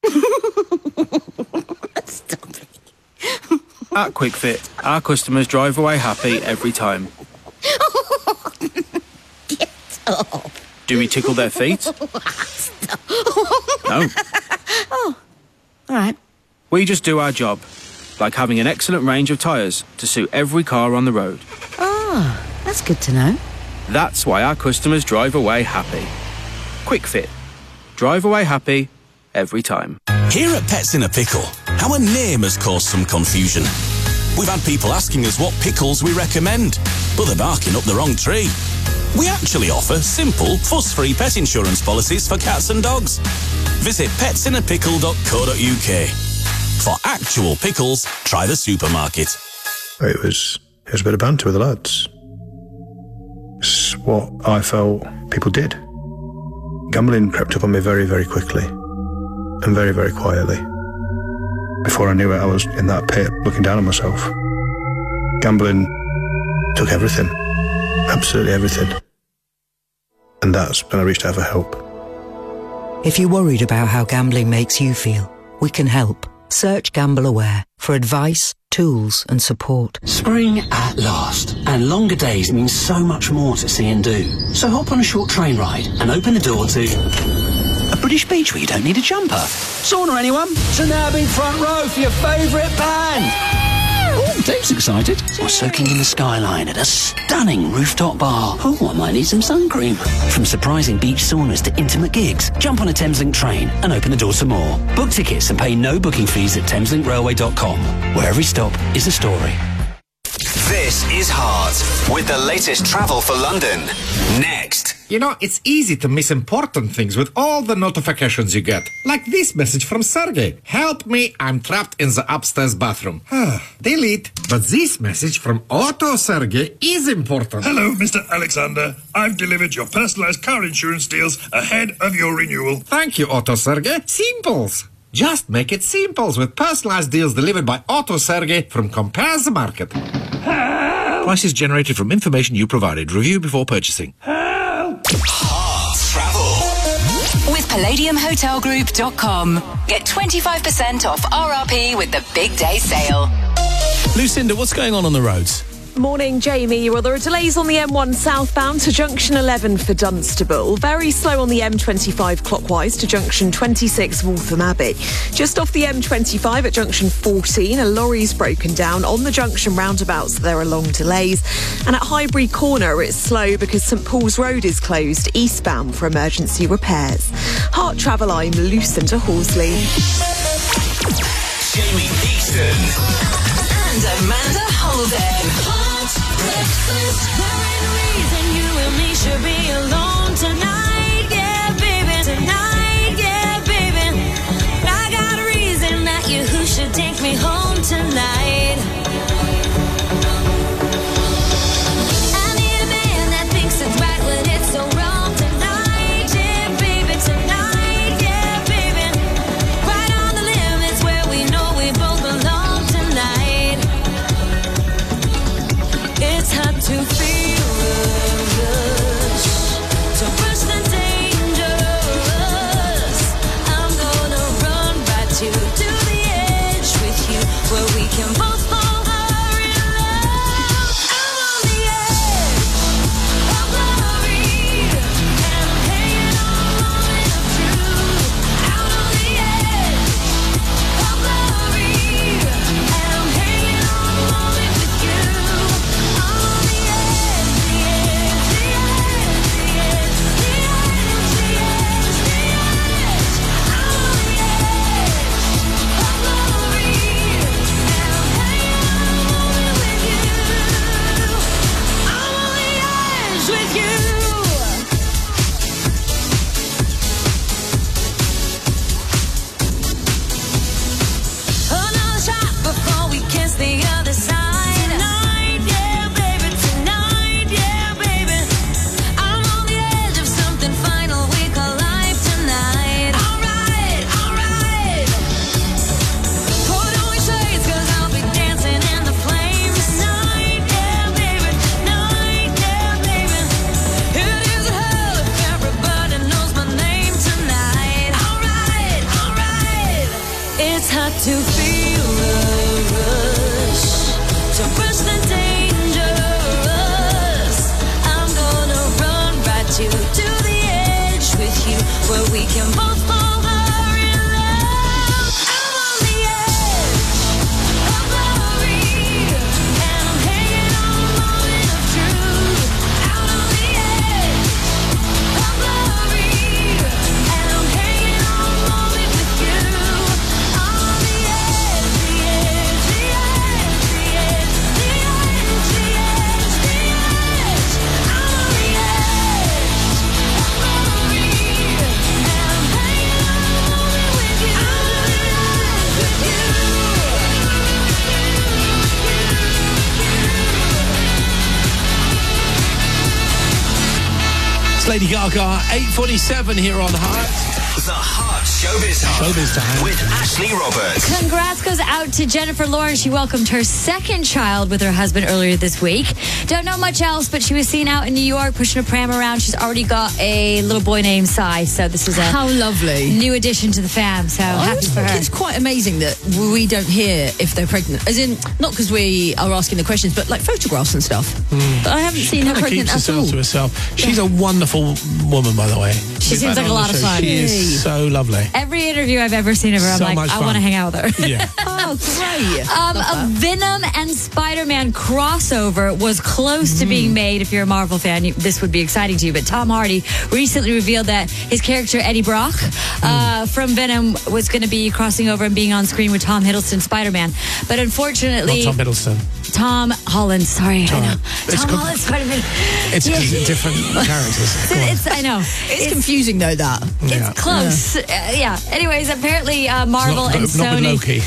At QuickFit, our customers drive away happy every time. Get up. Do we tickle their feet? No. Oh, all right. We just do our job, like having an excellent range of tyres to suit every car on the road. Oh, that's good to know. That's why our customers drive away happy. QuickFit. Drive away happy every time. Here at Pets in a Pickle, our name has caused some confusion. We've had people asking us what pickles we recommend, but they're barking up the wrong tree. We actually offer simple, fuss-free pet insurance policies for cats and dogs. Visit pets in a pickle dot co dot uk. For actual pickles, try the supermarket. It was, it was a bit of banter with the lads. It's what I felt people did. Gambling crept up on me very, very quickly. And very, very quietly. Before I knew it, I was in that pit looking down on myself. Gambling took everything. Absolutely everything. And that's when I reached out for help. If you're worried about how gambling makes you feel, we can help. Search Gamble Aware for advice, tools and support. Spring at last, and longer days mean so much more to see and do. So hop on a short train ride and open the door to a British beach where you don't need a jumper. Sauna, anyone? So now big front row for your favourite band. Oh, Dave's excited. Or soaking in the skyline at a stunning rooftop bar. Oh, I might need some sun cream. From surprising beach saunas to intimate gigs, jump on a Thameslink train and open the door to more. Book tickets and pay no booking fees at thameslink railway dot com, where every stop is a story. This is Heart, with the latest travel for London. Next. You know, it's easy to miss important things with all the notifications you get. Like this message from Sergey. Help me, I'm trapped in the upstairs bathroom. Delete. But this message from Otto Sergey is important. Hello, Mister Alexander. I've delivered your personalized car insurance deals ahead of your renewal. Thank you, Otto Sergey. Simples. Just make it simples with personalized deals delivered by Otto Sergey from Compare the Market. Help! Prices generated from information you provided. Review before purchasing. Heart Travel. With palladium hotel group dot com. Get twenty-five percent off R R P with the big day sale. Lucinda, what's going on on the roads? Morning, Jamie. Well, there are delays on the M one southbound to junction eleven for Dunstable. Very slow on the M twenty-five clockwise to junction twenty-six Waltham Abbey. Just off the M twenty-five at junction fourteen, a lorry's broken down on the junction roundabout, so there are long delays. And at Highbury Corner, it's slow because St Paul's Road is closed eastbound for emergency repairs. Heart Travel, I'm Lucinda Horsley. Jamie Easton And Amanda Holden. Breakfast. There ain't a reason you and me should be alone tonight. Yeah, baby, tonight. Yeah, baby. But I got a reason that you who should take me home tonight. I need a man that thinks it's right when it's so wrong tonight. Yeah, baby, tonight. Yeah, baby. Right on the limits where we know we both belong tonight. It's hard to feel the rush, to rush the dangerous. I'm gonna run right to to the edge with you, where we can both fall in love. I'm on the edge of glory, and I'm hanging on a moment of truth. Out on the edge of glory, and I'm hanging on a moment with you. I'm on the edge, the edge, the edge, the edge, the edge, the edge, the edge. I'm on the edge of glory, and I'm hanging on a moment with you. I'm on the edge with you. Another shot before we kiss the other side. Tonight, yeah, baby, tonight, yeah, baby. I'm on the edge of something final we call life tonight. Alright, alright. Put on your shades, cause I'll be dancing in the flames. Tonight, yeah, baby, tonight, yeah, baby. It is hell if everybody knows my name tonight. Alright, alright. It's hard to feel the rush, to rush the dangerous. I'm gonna run right to to the edge with you, where we can both fall in love. I'm on the edge of glory, and I'm hanging on a moment of truth. Out on the edge of glory, and I'm hanging on a moment with you. I'm on the edge, the edge, the edge, the edge, the edge, the edge, the edge. I'm on the edge of glory, and I'm hanging on a moment with you. I'm on the edge with you. It's Lady Gaga, eight forty-seven here on Heart. The Heart Showbiz Hub Showbiz time. with Ashley Roberts. Congrats goes out to Jennifer Lawrence. She welcomed her second child with her husband earlier this week. Don't know much else, but she was seen out in New York pushing a pram around. She's already got a little boy named Cy, so this is a How lovely. new addition to the fam. So I happy always for think her. it's quite amazing that we don't hear if they're pregnant. As in, not because we are asking the questions, but like photographs and stuff. But I haven't seen her Kinda pregnant keeps at all. herself to herself. She's a wonderful woman, by the way. She We've seems had like her a on lot the of show. fun. She is so lovely. Every interview I've ever seen of her, I'm So like, much I fun. want to hang out with her. Yeah. Oh, great. Um, a Venom and Spider-Man crossover was close to being made. If you're a Marvel fan, you, this would be exciting to you. But Tom Hardy recently revealed that his character Eddie Brock uh, from Venom was going to be crossing over and being on screen with Tom Hiddleston Spider-Man. But unfortunately, Not Tom Hiddleston. Tom Holland. Sorry, I know. It's Tom com- Holland Spider-Man. It's Yeah. different characters. Come on. It's, I know. It's, confusing though, that. Yeah. It's close. Uh, yeah. Anyways, apparently uh, Marvel Not, and not with Sony. Loki.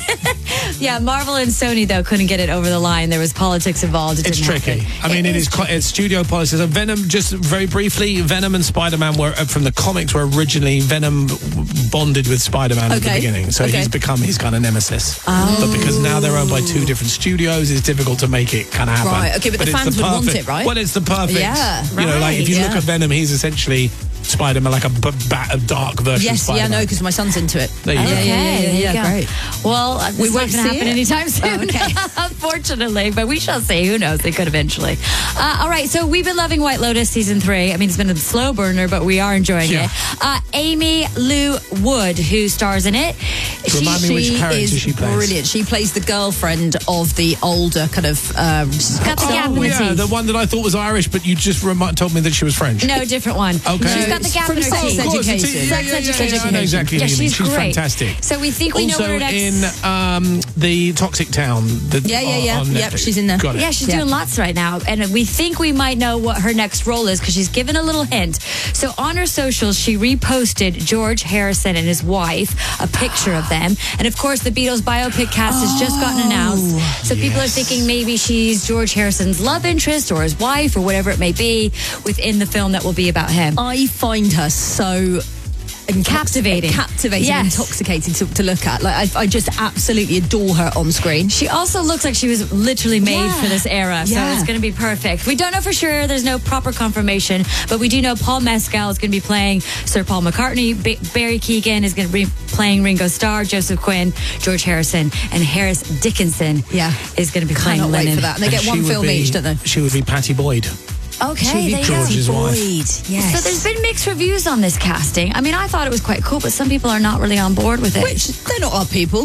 Yeah, Marvel and Sony though couldn't get it over the line. There was politics involved. It It's didn't tricky. happen. I mean, it is. Quite, it's studio policy. So Venom, just very briefly, Venom and Spider-Man were uh, from the comics were originally Venom bonded with Spider-Man at the Okay. beginning, so Okay. he's become his kind of nemesis. Oh. But because now they're owned by two different studios, it's difficult to make it kind of happen. Right, okay, but the it's fans would want perfect- it, right? Well, it's the perfect. Yeah, You know, like if you right, look yeah. at Venom, he's essentially Spider-Man, like a, b- bat, a dark version. Yes, of Spider-Man. yeah, no, because my son's into it. There you go. Yeah, yeah, yeah, yeah, there you yeah, go. great. Well, uh, We this won't is not going see to happen it. anytime soon, Oh, okay. unfortunately. But we shall see. Who knows? They could eventually. Uh, all right, so we've been loving White Lotus season three. I mean, it's been a slow burner, but we are enjoying Yeah. it. Uh, Amy Lou Wood, who stars in it. Remind me which character is she plays. brilliant. She plays the girlfriend of the older kind of. Um, got the gap in Oh the yeah, teeth. the one that I thought was Irish, but you just remi- told me that she was French. No, different one. Okay. She's got got the gap From in her Sex teeth. Of course, the Education. tea- yeah, Sex yeah, yeah, education. yeah, I know exactly Yeah, who you mean. she's She's great. fantastic. So we think we also know what her next... in um, the Toxic Town. The, Yeah, yeah, yeah. on Yep, Netflix. she's in there. Got it. Yeah, she's Yeah. doing lots right now. And we think we might know what her next role is because she's given a little hint. So on her socials, she reposted George Harrison and his wife, a picture of them. And of course, the Beatles biopic cast has just gotten announced. So people are thinking maybe she's George Harrison's love interest or his wife or whatever it may be within the film that will be about him. I find her so intox- Captivating. captivating, Yes. intoxicating to, to look at. Like I, I just absolutely adore her on screen. She also looks like she was literally made Yeah. for this era, so Yeah. it's going to be perfect. We don't know for sure. There's no proper confirmation, but we do know Paul Mescal is going to be playing Sir Paul McCartney. B- Barry Keoghan is going to be playing Ringo Starr. Joseph Quinn, George Harrison, and Harris Dickinson Yeah. is going to be playing Cannot wait Lennon. for that. And they get She one would film be- each, don't they? She would be Patty Boyd. Okay, there you go. George's wife. Yes. So there's been mixed reviews on this casting. I mean, I thought it was quite cool, but some people are not really on board with it. Which, they're not our people.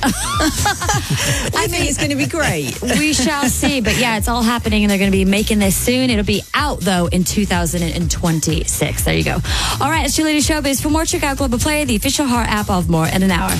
I think it's going to be great. We shall see. But yeah, it's all happening and they're going to be making this soon. It'll be out, though, in two thousand twenty-six. There you go. All right, it's Julie to Showbiz. For more, check out Global Play, the official Heart app of More in an hour.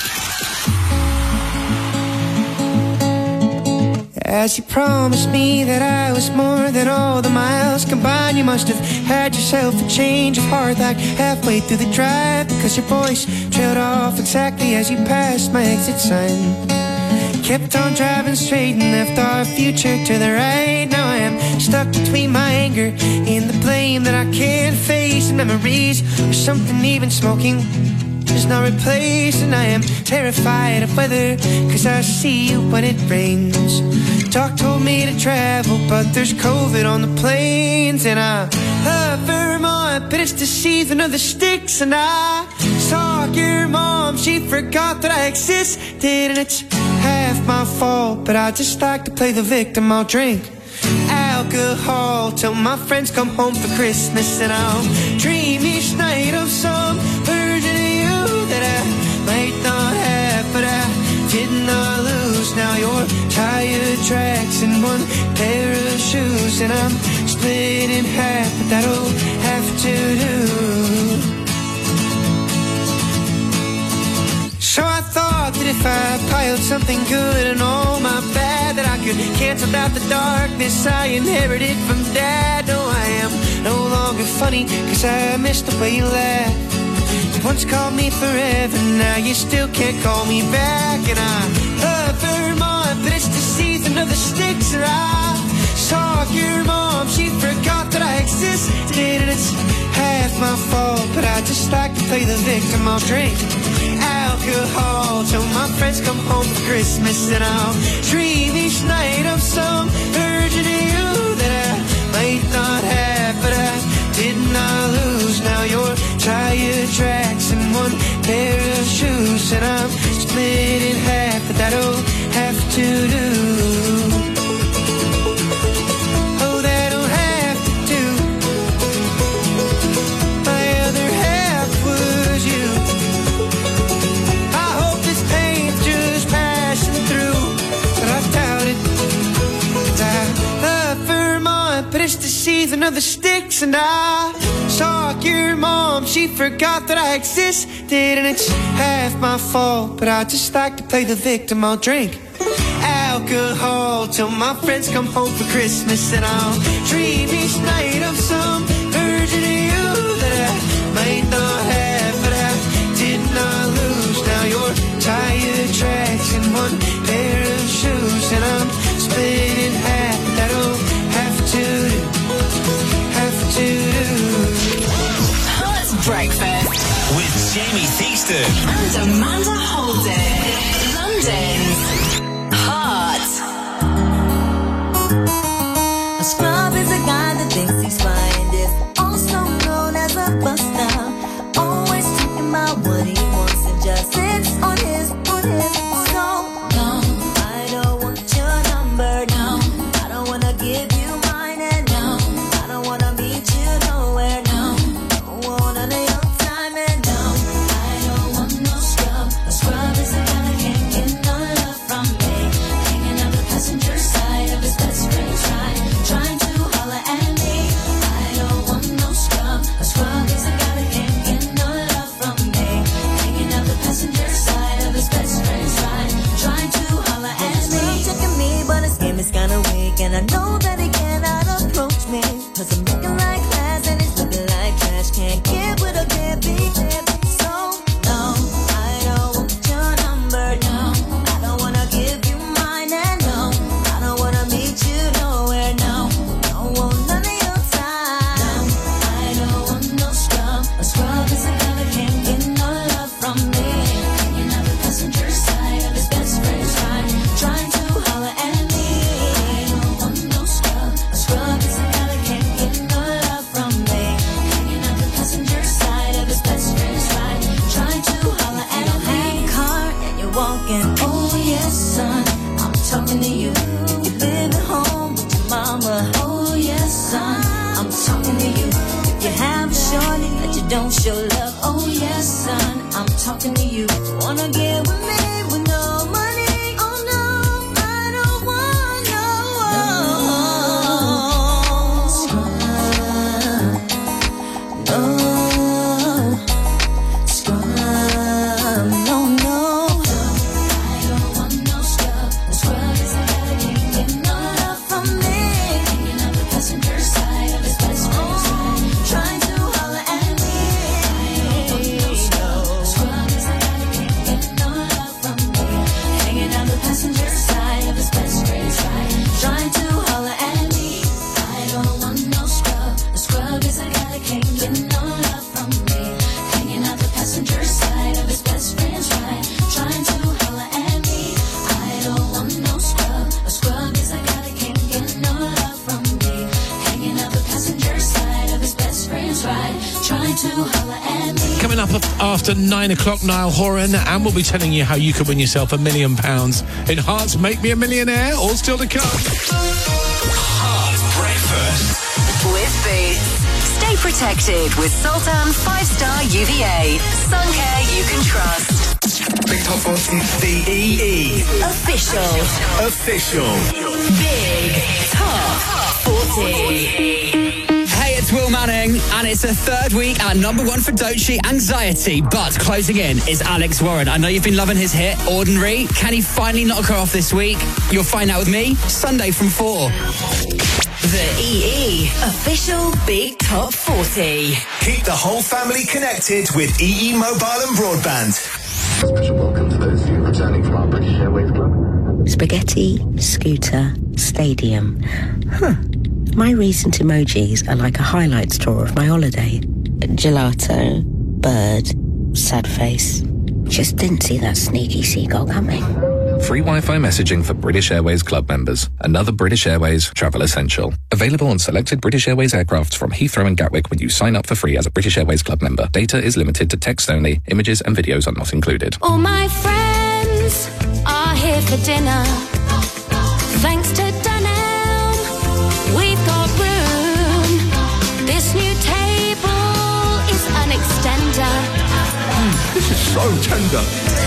As you promised me that I was more than all the miles combined, you must have had yourself a change of heart like halfway through the drive, because your voice trailed off exactly as you passed my exit sign. Kept on driving straight and left our future to the right. Now I am stuck between my anger and the blame that I can't face, and memories or something even smoking does not replace. And I am terrified of weather, cause I see you when it rains. Doc told me to travel, but there's COVID on the planes. And I love Vermont, but it's the season of the sticks. And I saw your mom, she forgot that I existed. And it's half my fault, but I just like to play the victim. I'll drink alcohol till my friends come home for Christmas. And I'll dream each night of some version of you that I might not have, but I did not lose. Now you're tire tracks and one pair of shoes, and I'm split in half, but that'll have to do. So I thought that if I piled something good and all my bad, that I could cancel out the darkness I inherited from Dad. No, I am no longer funny, cause I missed the way you laughed. You once called me forever, now you still can't call me back. And I love Vermont, but it's the season of the sticks. And I saw your mom, she forgot that I existed. And it's half my fault, but I just like to play the victim. I'll drink alcohol till my friends come home for Christmas. And I'll dream each night of some version of you that I might not have, but I did not lose. Now you're tire tracks and one pair of shoes, and I'm split in half, but that'll have to do. Oh, that'll have to do. My other half was you. I hope this pain's just passing through, but I doubt it. 'Cause I love Vermont, but it's the season of the sticks. And I saw your mom, she forgot that I existed. And it's half my fault, but I just like to play the victim. I'll drink alcohol till my friends come home for Christmas. And I'll dream each night of some version of you that I might not have, but I did not lose. Now you're tire tracks and one pair of shoes, and I'm split in half. That'll have to do, have to do. Hearts Breakfast with Jamie Theakston and Amanda Holden. London's Heart. A scrub is a guy that thinks he's fine, is also known as a buster. Always talking about what he wants and just sits on his, on his. So, no, I don't want your number, no. I don't wanna give you mine, and no, I don't wanna meet you nowhere, no. Don't want none of your time, and no, I don't want no scrub. A scrub is a guy that can't get no love from me. your love. Oh yes, son, I'm talking to you. Wanna get with me with no money? Oh no, I don't want no. Scrub, no, scrub, no, no. I don't want no scrub. The scrub is a guy that can't get no love from me. Hanging out the passenger side of his best friend's ride, trying to holler at me. I don't want no scrub. The scrub is a guy that can't get no love from me. Hanging out the passenger side of his best friend's ride, trying to holler at me. I don't want no scrub. The scrub is a guy that can't get no love from me. Hanging out the passenger side of his best friend's ride, trying to holler at me. I don't want no scrub. A scrub is a guy that can't get no love from me. Hanging out the passenger side of his best friend's ride, trying to holler at me. Coming up after nine o'clock, Niall Horan, and we'll be telling you how you could win yourself a million pounds in Hearts Make Me a Millionaire, all still to come. Heart Breakfast. With Boots. Stay protected with Sultan five star U V A. Sun care you can trust. Big Top forty D E E. Official. Official. Big Top forty. Hey, it's Will Manning, and it's a third week at number one for Doechii, Anxiety, but closing in is Alex Warren. I know you've been loving his hit, Ordinary. Can he finally knock her off this week? You'll find out with me, Sunday from four. The E E. Official Big Top forty. Keep the whole family connected with E E Mobile and Broadband. Special welcome to those of you returning from our British Airways Club. Spaghetti, scooter, stadium. Huh. My recent emojis are like a highlights tour of my holiday. Gelato, bird, sad face. Just didn't see that sneaky seagull coming. Free Wi-Fi messaging for British Airways Club members. Another British Airways travel essential. Available on selected British Airways aircraft from Heathrow and Gatwick when you sign up for free as a British Airways Club member. Data is limited to text only. Images and videos are not included. All my friends are here for dinner. Thanks to Dunelm, we've got room. This new table is an extender. Mm, this is so tender.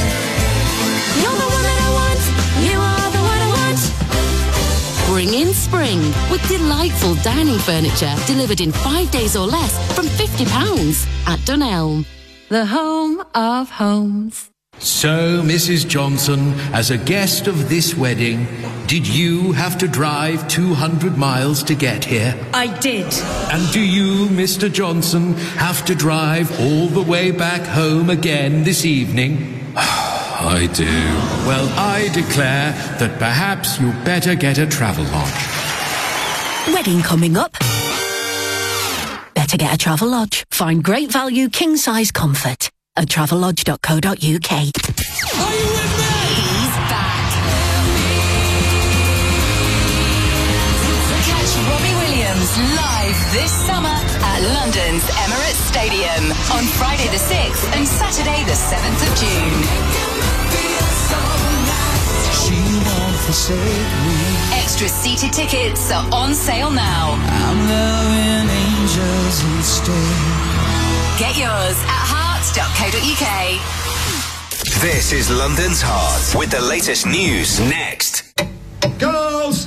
You're the one that I want. You are the one I want. Bring in spring with delightful dining furniture delivered in five days or less from fifty pounds at Dunelm, the home of homes. So, Missus Johnson, as a guest of this wedding, did you have to drive two hundred miles to get here? I did. And do you, Mister Johnson, have to drive all the way back home again this evening? I do. Well, I declare that perhaps you better get a travel lodge. Wedding coming up? Better get a travel lodge. Find great value king-size comfort at travellodge dot co dot uk. Are you with me? He's back. Catch Robbie Williams live this summer at London's Emirates Stadium on Friday the sixth and Saturday the seventh of June. She won't forsake me. Extra seated tickets are on sale now. I'm loving angels instead. Get yours at hearts dot co dot uk. This is London's Heart with the latest news next. Girls!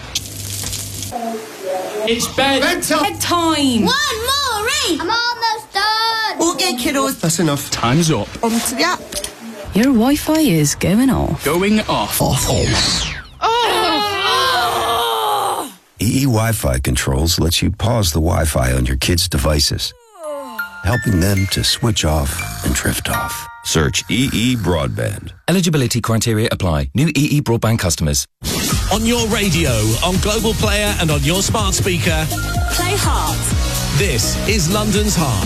It's bed. Bedtime. Bedtime. One more, read. I'm almost done. Okay, kiddos. That's enough. Time's up. On to the app. Your Wi-Fi is going off. Going off. Off. E E Wi-Fi Controls lets you pause the Wi-Fi on your kids' devices, helping them to switch off and drift off. Search E E Broadband. Eligibility criteria apply. New E E Broadband customers. On your radio, on Global Player and on your smart speaker, Play Heart. this is London's Heart.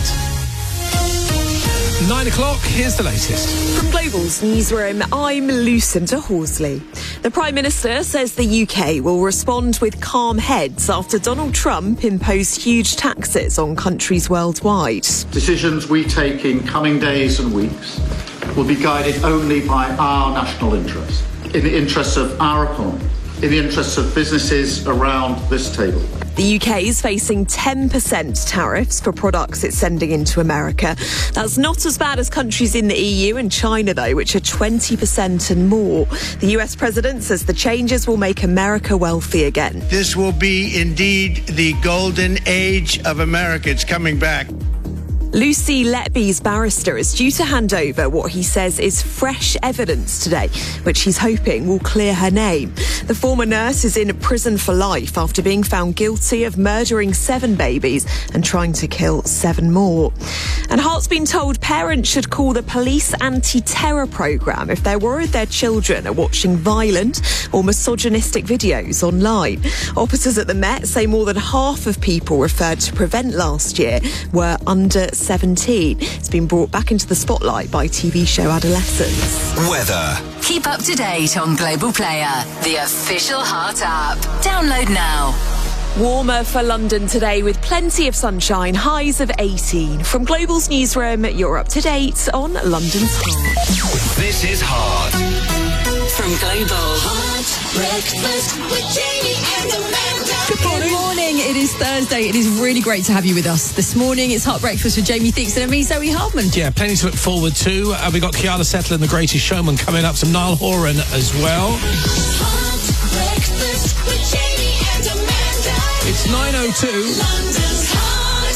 Nine o'clock, here's the latest. From Global's newsroom, I'm Lucinda Horsley. The Prime Minister says the U K will respond with calm heads after Donald Trump imposed huge taxes on countries worldwide. Decisions we take in coming days and weeks will be guided only by our national interest, in the interests of our economy, in the interests of businesses around this table. The U K is facing ten percent tariffs for products it's sending into America. That's not as bad as countries in the E U and China, though, which are twenty percent and more. The U S president says the changes will make America wealthy again. This will be indeed the golden age of America. It's coming back. Lucy Letby's barrister is due to hand over what he says is fresh evidence today, which he's hoping will clear her name. The former nurse is in prison for life after being found guilty of murdering seven babies and trying to kill seven more. And Hart's been told parents should call the police anti-terror programme if they're worried their children are watching violent or misogynistic videos online. Officers at the Met say more than half of people referred to Prevent last year were under seventeen. It's been brought back into the spotlight by T V show Adolescence. Weather. Keep up to date on Global Player, the official Heart app. Download now. Warmer for London today with plenty of sunshine, highs of eighteen. From Global's newsroom, you're up to date on London's Heart. This is Heart. From Global. Hot breakfast with Jamie and Amanda. Good morning. Good morning. It is Thursday. It is really great to have you with us. This morning, it's Hot Breakfast with Jamie Theakston and me, Zoe Hardman. Yeah, plenty to look forward to. Uh, we got Kiana Settle and The Greatest Showman coming up, some Niall Horan as well. Hot breakfast with Jamie and Amanda. It's nine oh two. London's Hot.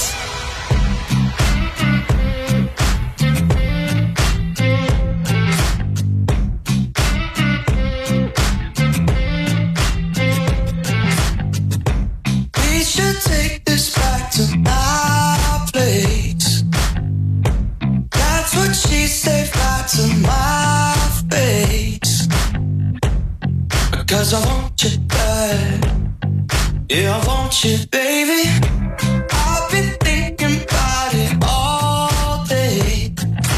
We should take this back to my place. That's what she said right to my face. Because I want you bad. Yeah, I want you, baby. I've been thinking about it all day.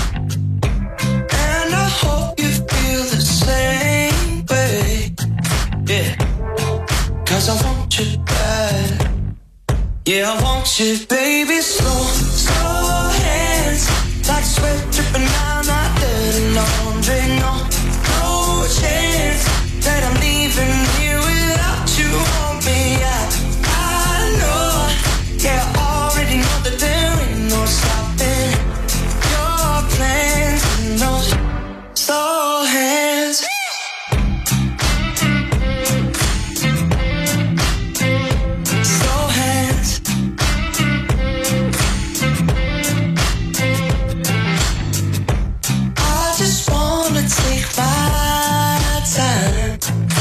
And I hope you feel the same way. Yeah. Cause I want you bad. Yeah, I want you, baby. Slow, slow hands. Like sweat dripping down my dirty laundry. No, no chance that I'm leaving here without you on me. I, I know, yeah, I already know that there ain't no stopping your plans and those slow hands. Slow hands. I just wanna take my time.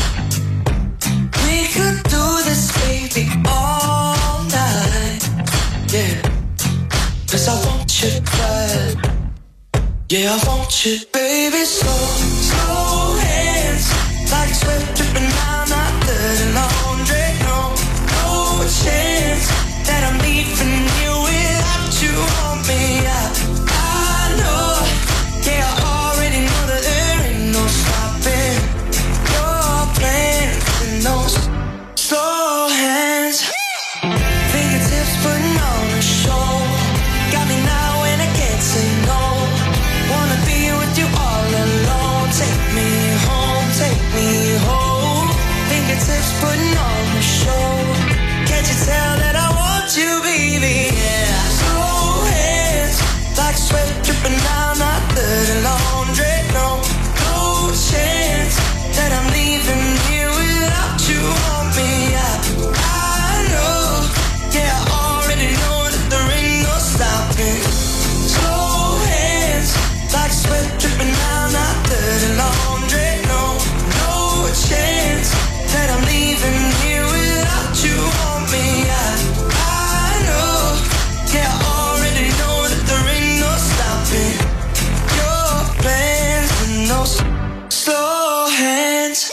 We could do this, baby, all night. Yeah, cause I want you bad. Yeah, I want you, baby. Slow, slow hands. Like sweat dripping down my dirty laundry. No, no chance that I'm leaving you without you on me. I, I know, yeah, I already know that there ain't no stopping your plans and those slow hands. Fingertips putting on a show. Got me now and I can't say no. Wanna be with you all alone. Take me home, take me home. Fingertips putting on a show. Can't you tell that I want you, baby? Yeah. Slow hands, like sweat dripping down my dirty laundry. No, no chance that I'm leaving here without you on me. I, I know, yeah, I already know that there ain't no stopping. Slow hands, like sweat dripping down my dirty laundry. No, no chance that I'm leaving here without you on me. I, I know, yeah, I already know that there ain't no stopping your plans and those slow hands.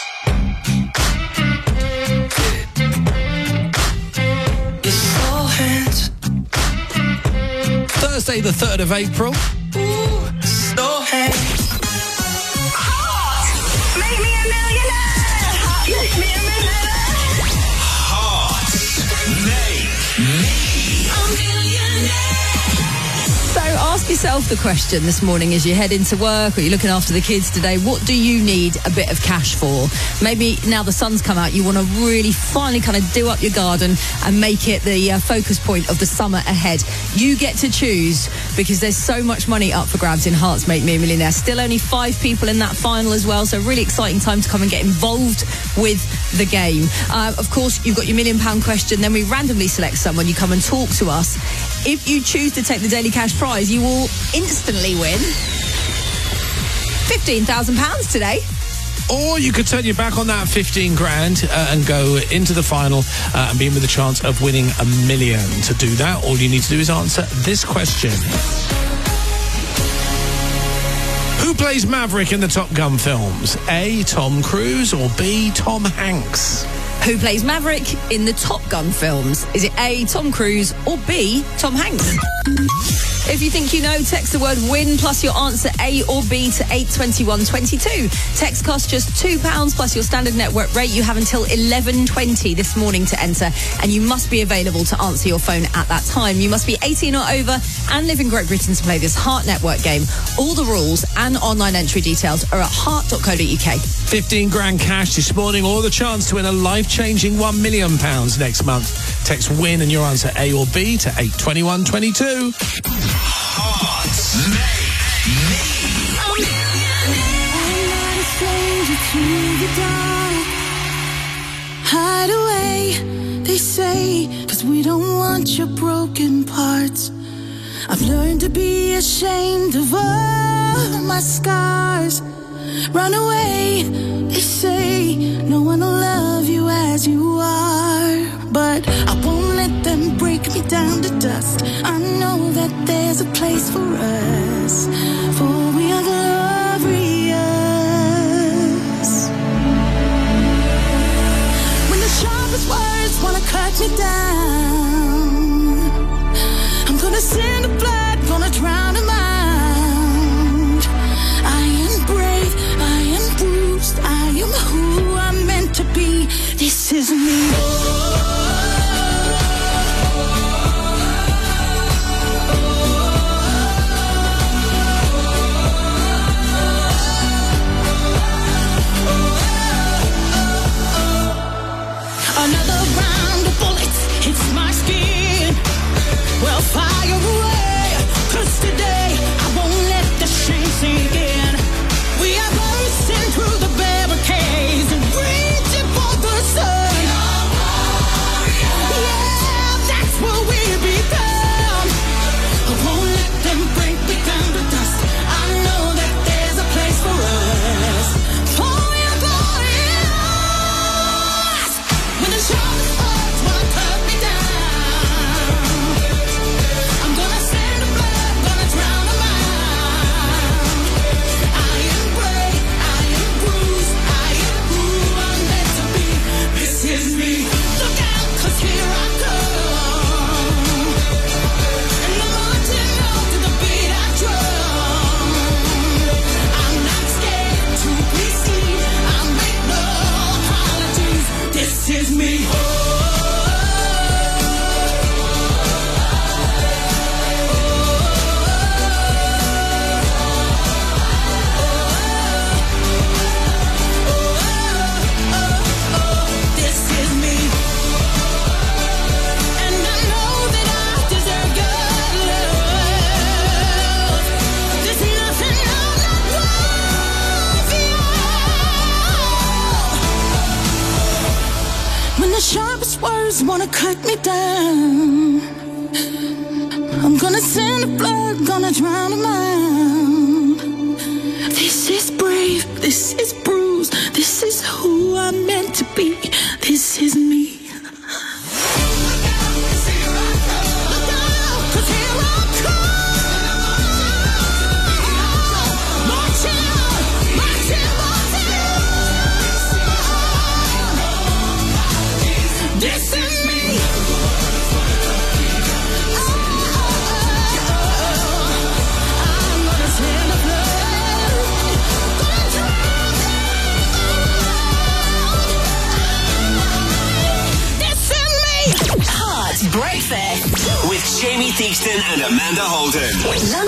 Your slow hands. Thursday, the third of April. Ooh, slow hands. Make me a millionaire. Make me a millionaire. Heart. Make me A millionaire. So our Ask yourself the question this morning as you head into work or you're looking after the kids today, what do you need a bit of cash for? Maybe now the sun's come out, you want to really finally kind of do up your garden and make it the uh, focus point of the summer ahead. You get to choose because there's so much money up for grabs in Hearts Make Me a Millionaire. Still only five people in that final as well, so really exciting time to come and get involved with the game. Uh, of course, you've got your million pound question, then we randomly select someone, you come and talk to us. If you choose to take the Daily Cash Prize, you will instantly win fifteen thousand pounds today. Or you could turn your back on that fifteen grand uh, and go into the final uh, and be in with a chance of winning a million. To do that, all you need to do is answer this question. Who plays Maverick in the Top Gun films? A. Tom Cruise or B. Tom Hanks? Who plays Maverick in the Top Gun films? Is it A. Tom Cruise or B. Tom Hanks? If you think you know, text the word WIN plus your answer A or B to eight twenty-one twenty-two. Text costs just two pounds plus your standard network rate. You have until eleven twenty this morning to enter, and you must be available to answer your phone at that time. You must be eighteen or over and live in Great Britain to play this Heart Network game. All the rules and online entry details are at heart dot co dot uk. fifteen grand cash this morning, or the chance to win a life-changing one million pounds next month. Text WIN and your answer A or B to eight twenty-one twenty-two. Hearts Make Me. I'm not a stranger to the dark. Hide away, they say, cause we don't want your broken parts. I've learned to be ashamed of all my scars. Run away, they say, no one will love you as you are. But I won't let them break me down to dust. I know that there's a place for us, for we are glorious. When the sharpest words wanna cut me down, I'm gonna send the blood, gonna drown them out. I am brave, I am bruised, I am who I'm meant to be. This is me. Another round of bullets hits my skin. Well, fire away, cause today I won't let the shame sink in. We are bursting through the barricades and reaching for the sun. Yeah, that's what we become. I won't let them break me down to dust. I know that there's a place for us, for we are glorious. When the sharpest words wanna cut me down, I'm gonna send the blood, gonna drown them out. I am brave, I am bruised, I am who I'm meant to be. This is me. Look out, cause here I come. And I'm marching on to the beat I drum. I'm not scared to be seen. I make no apologies. This is me. This is me. And I know that I deserve your love. There's nothing I'm not worthy of. When the sharpest words wanna cut me down, I'm gonna send the blood, gonna drown them out. This is brave, this is bruised, this is who I'm meant to be. This is me. This is me. I'm gonna send the blood, gonna drown them. This is me. Heart Breakfast with Jamie Theakston and Amanda Holden.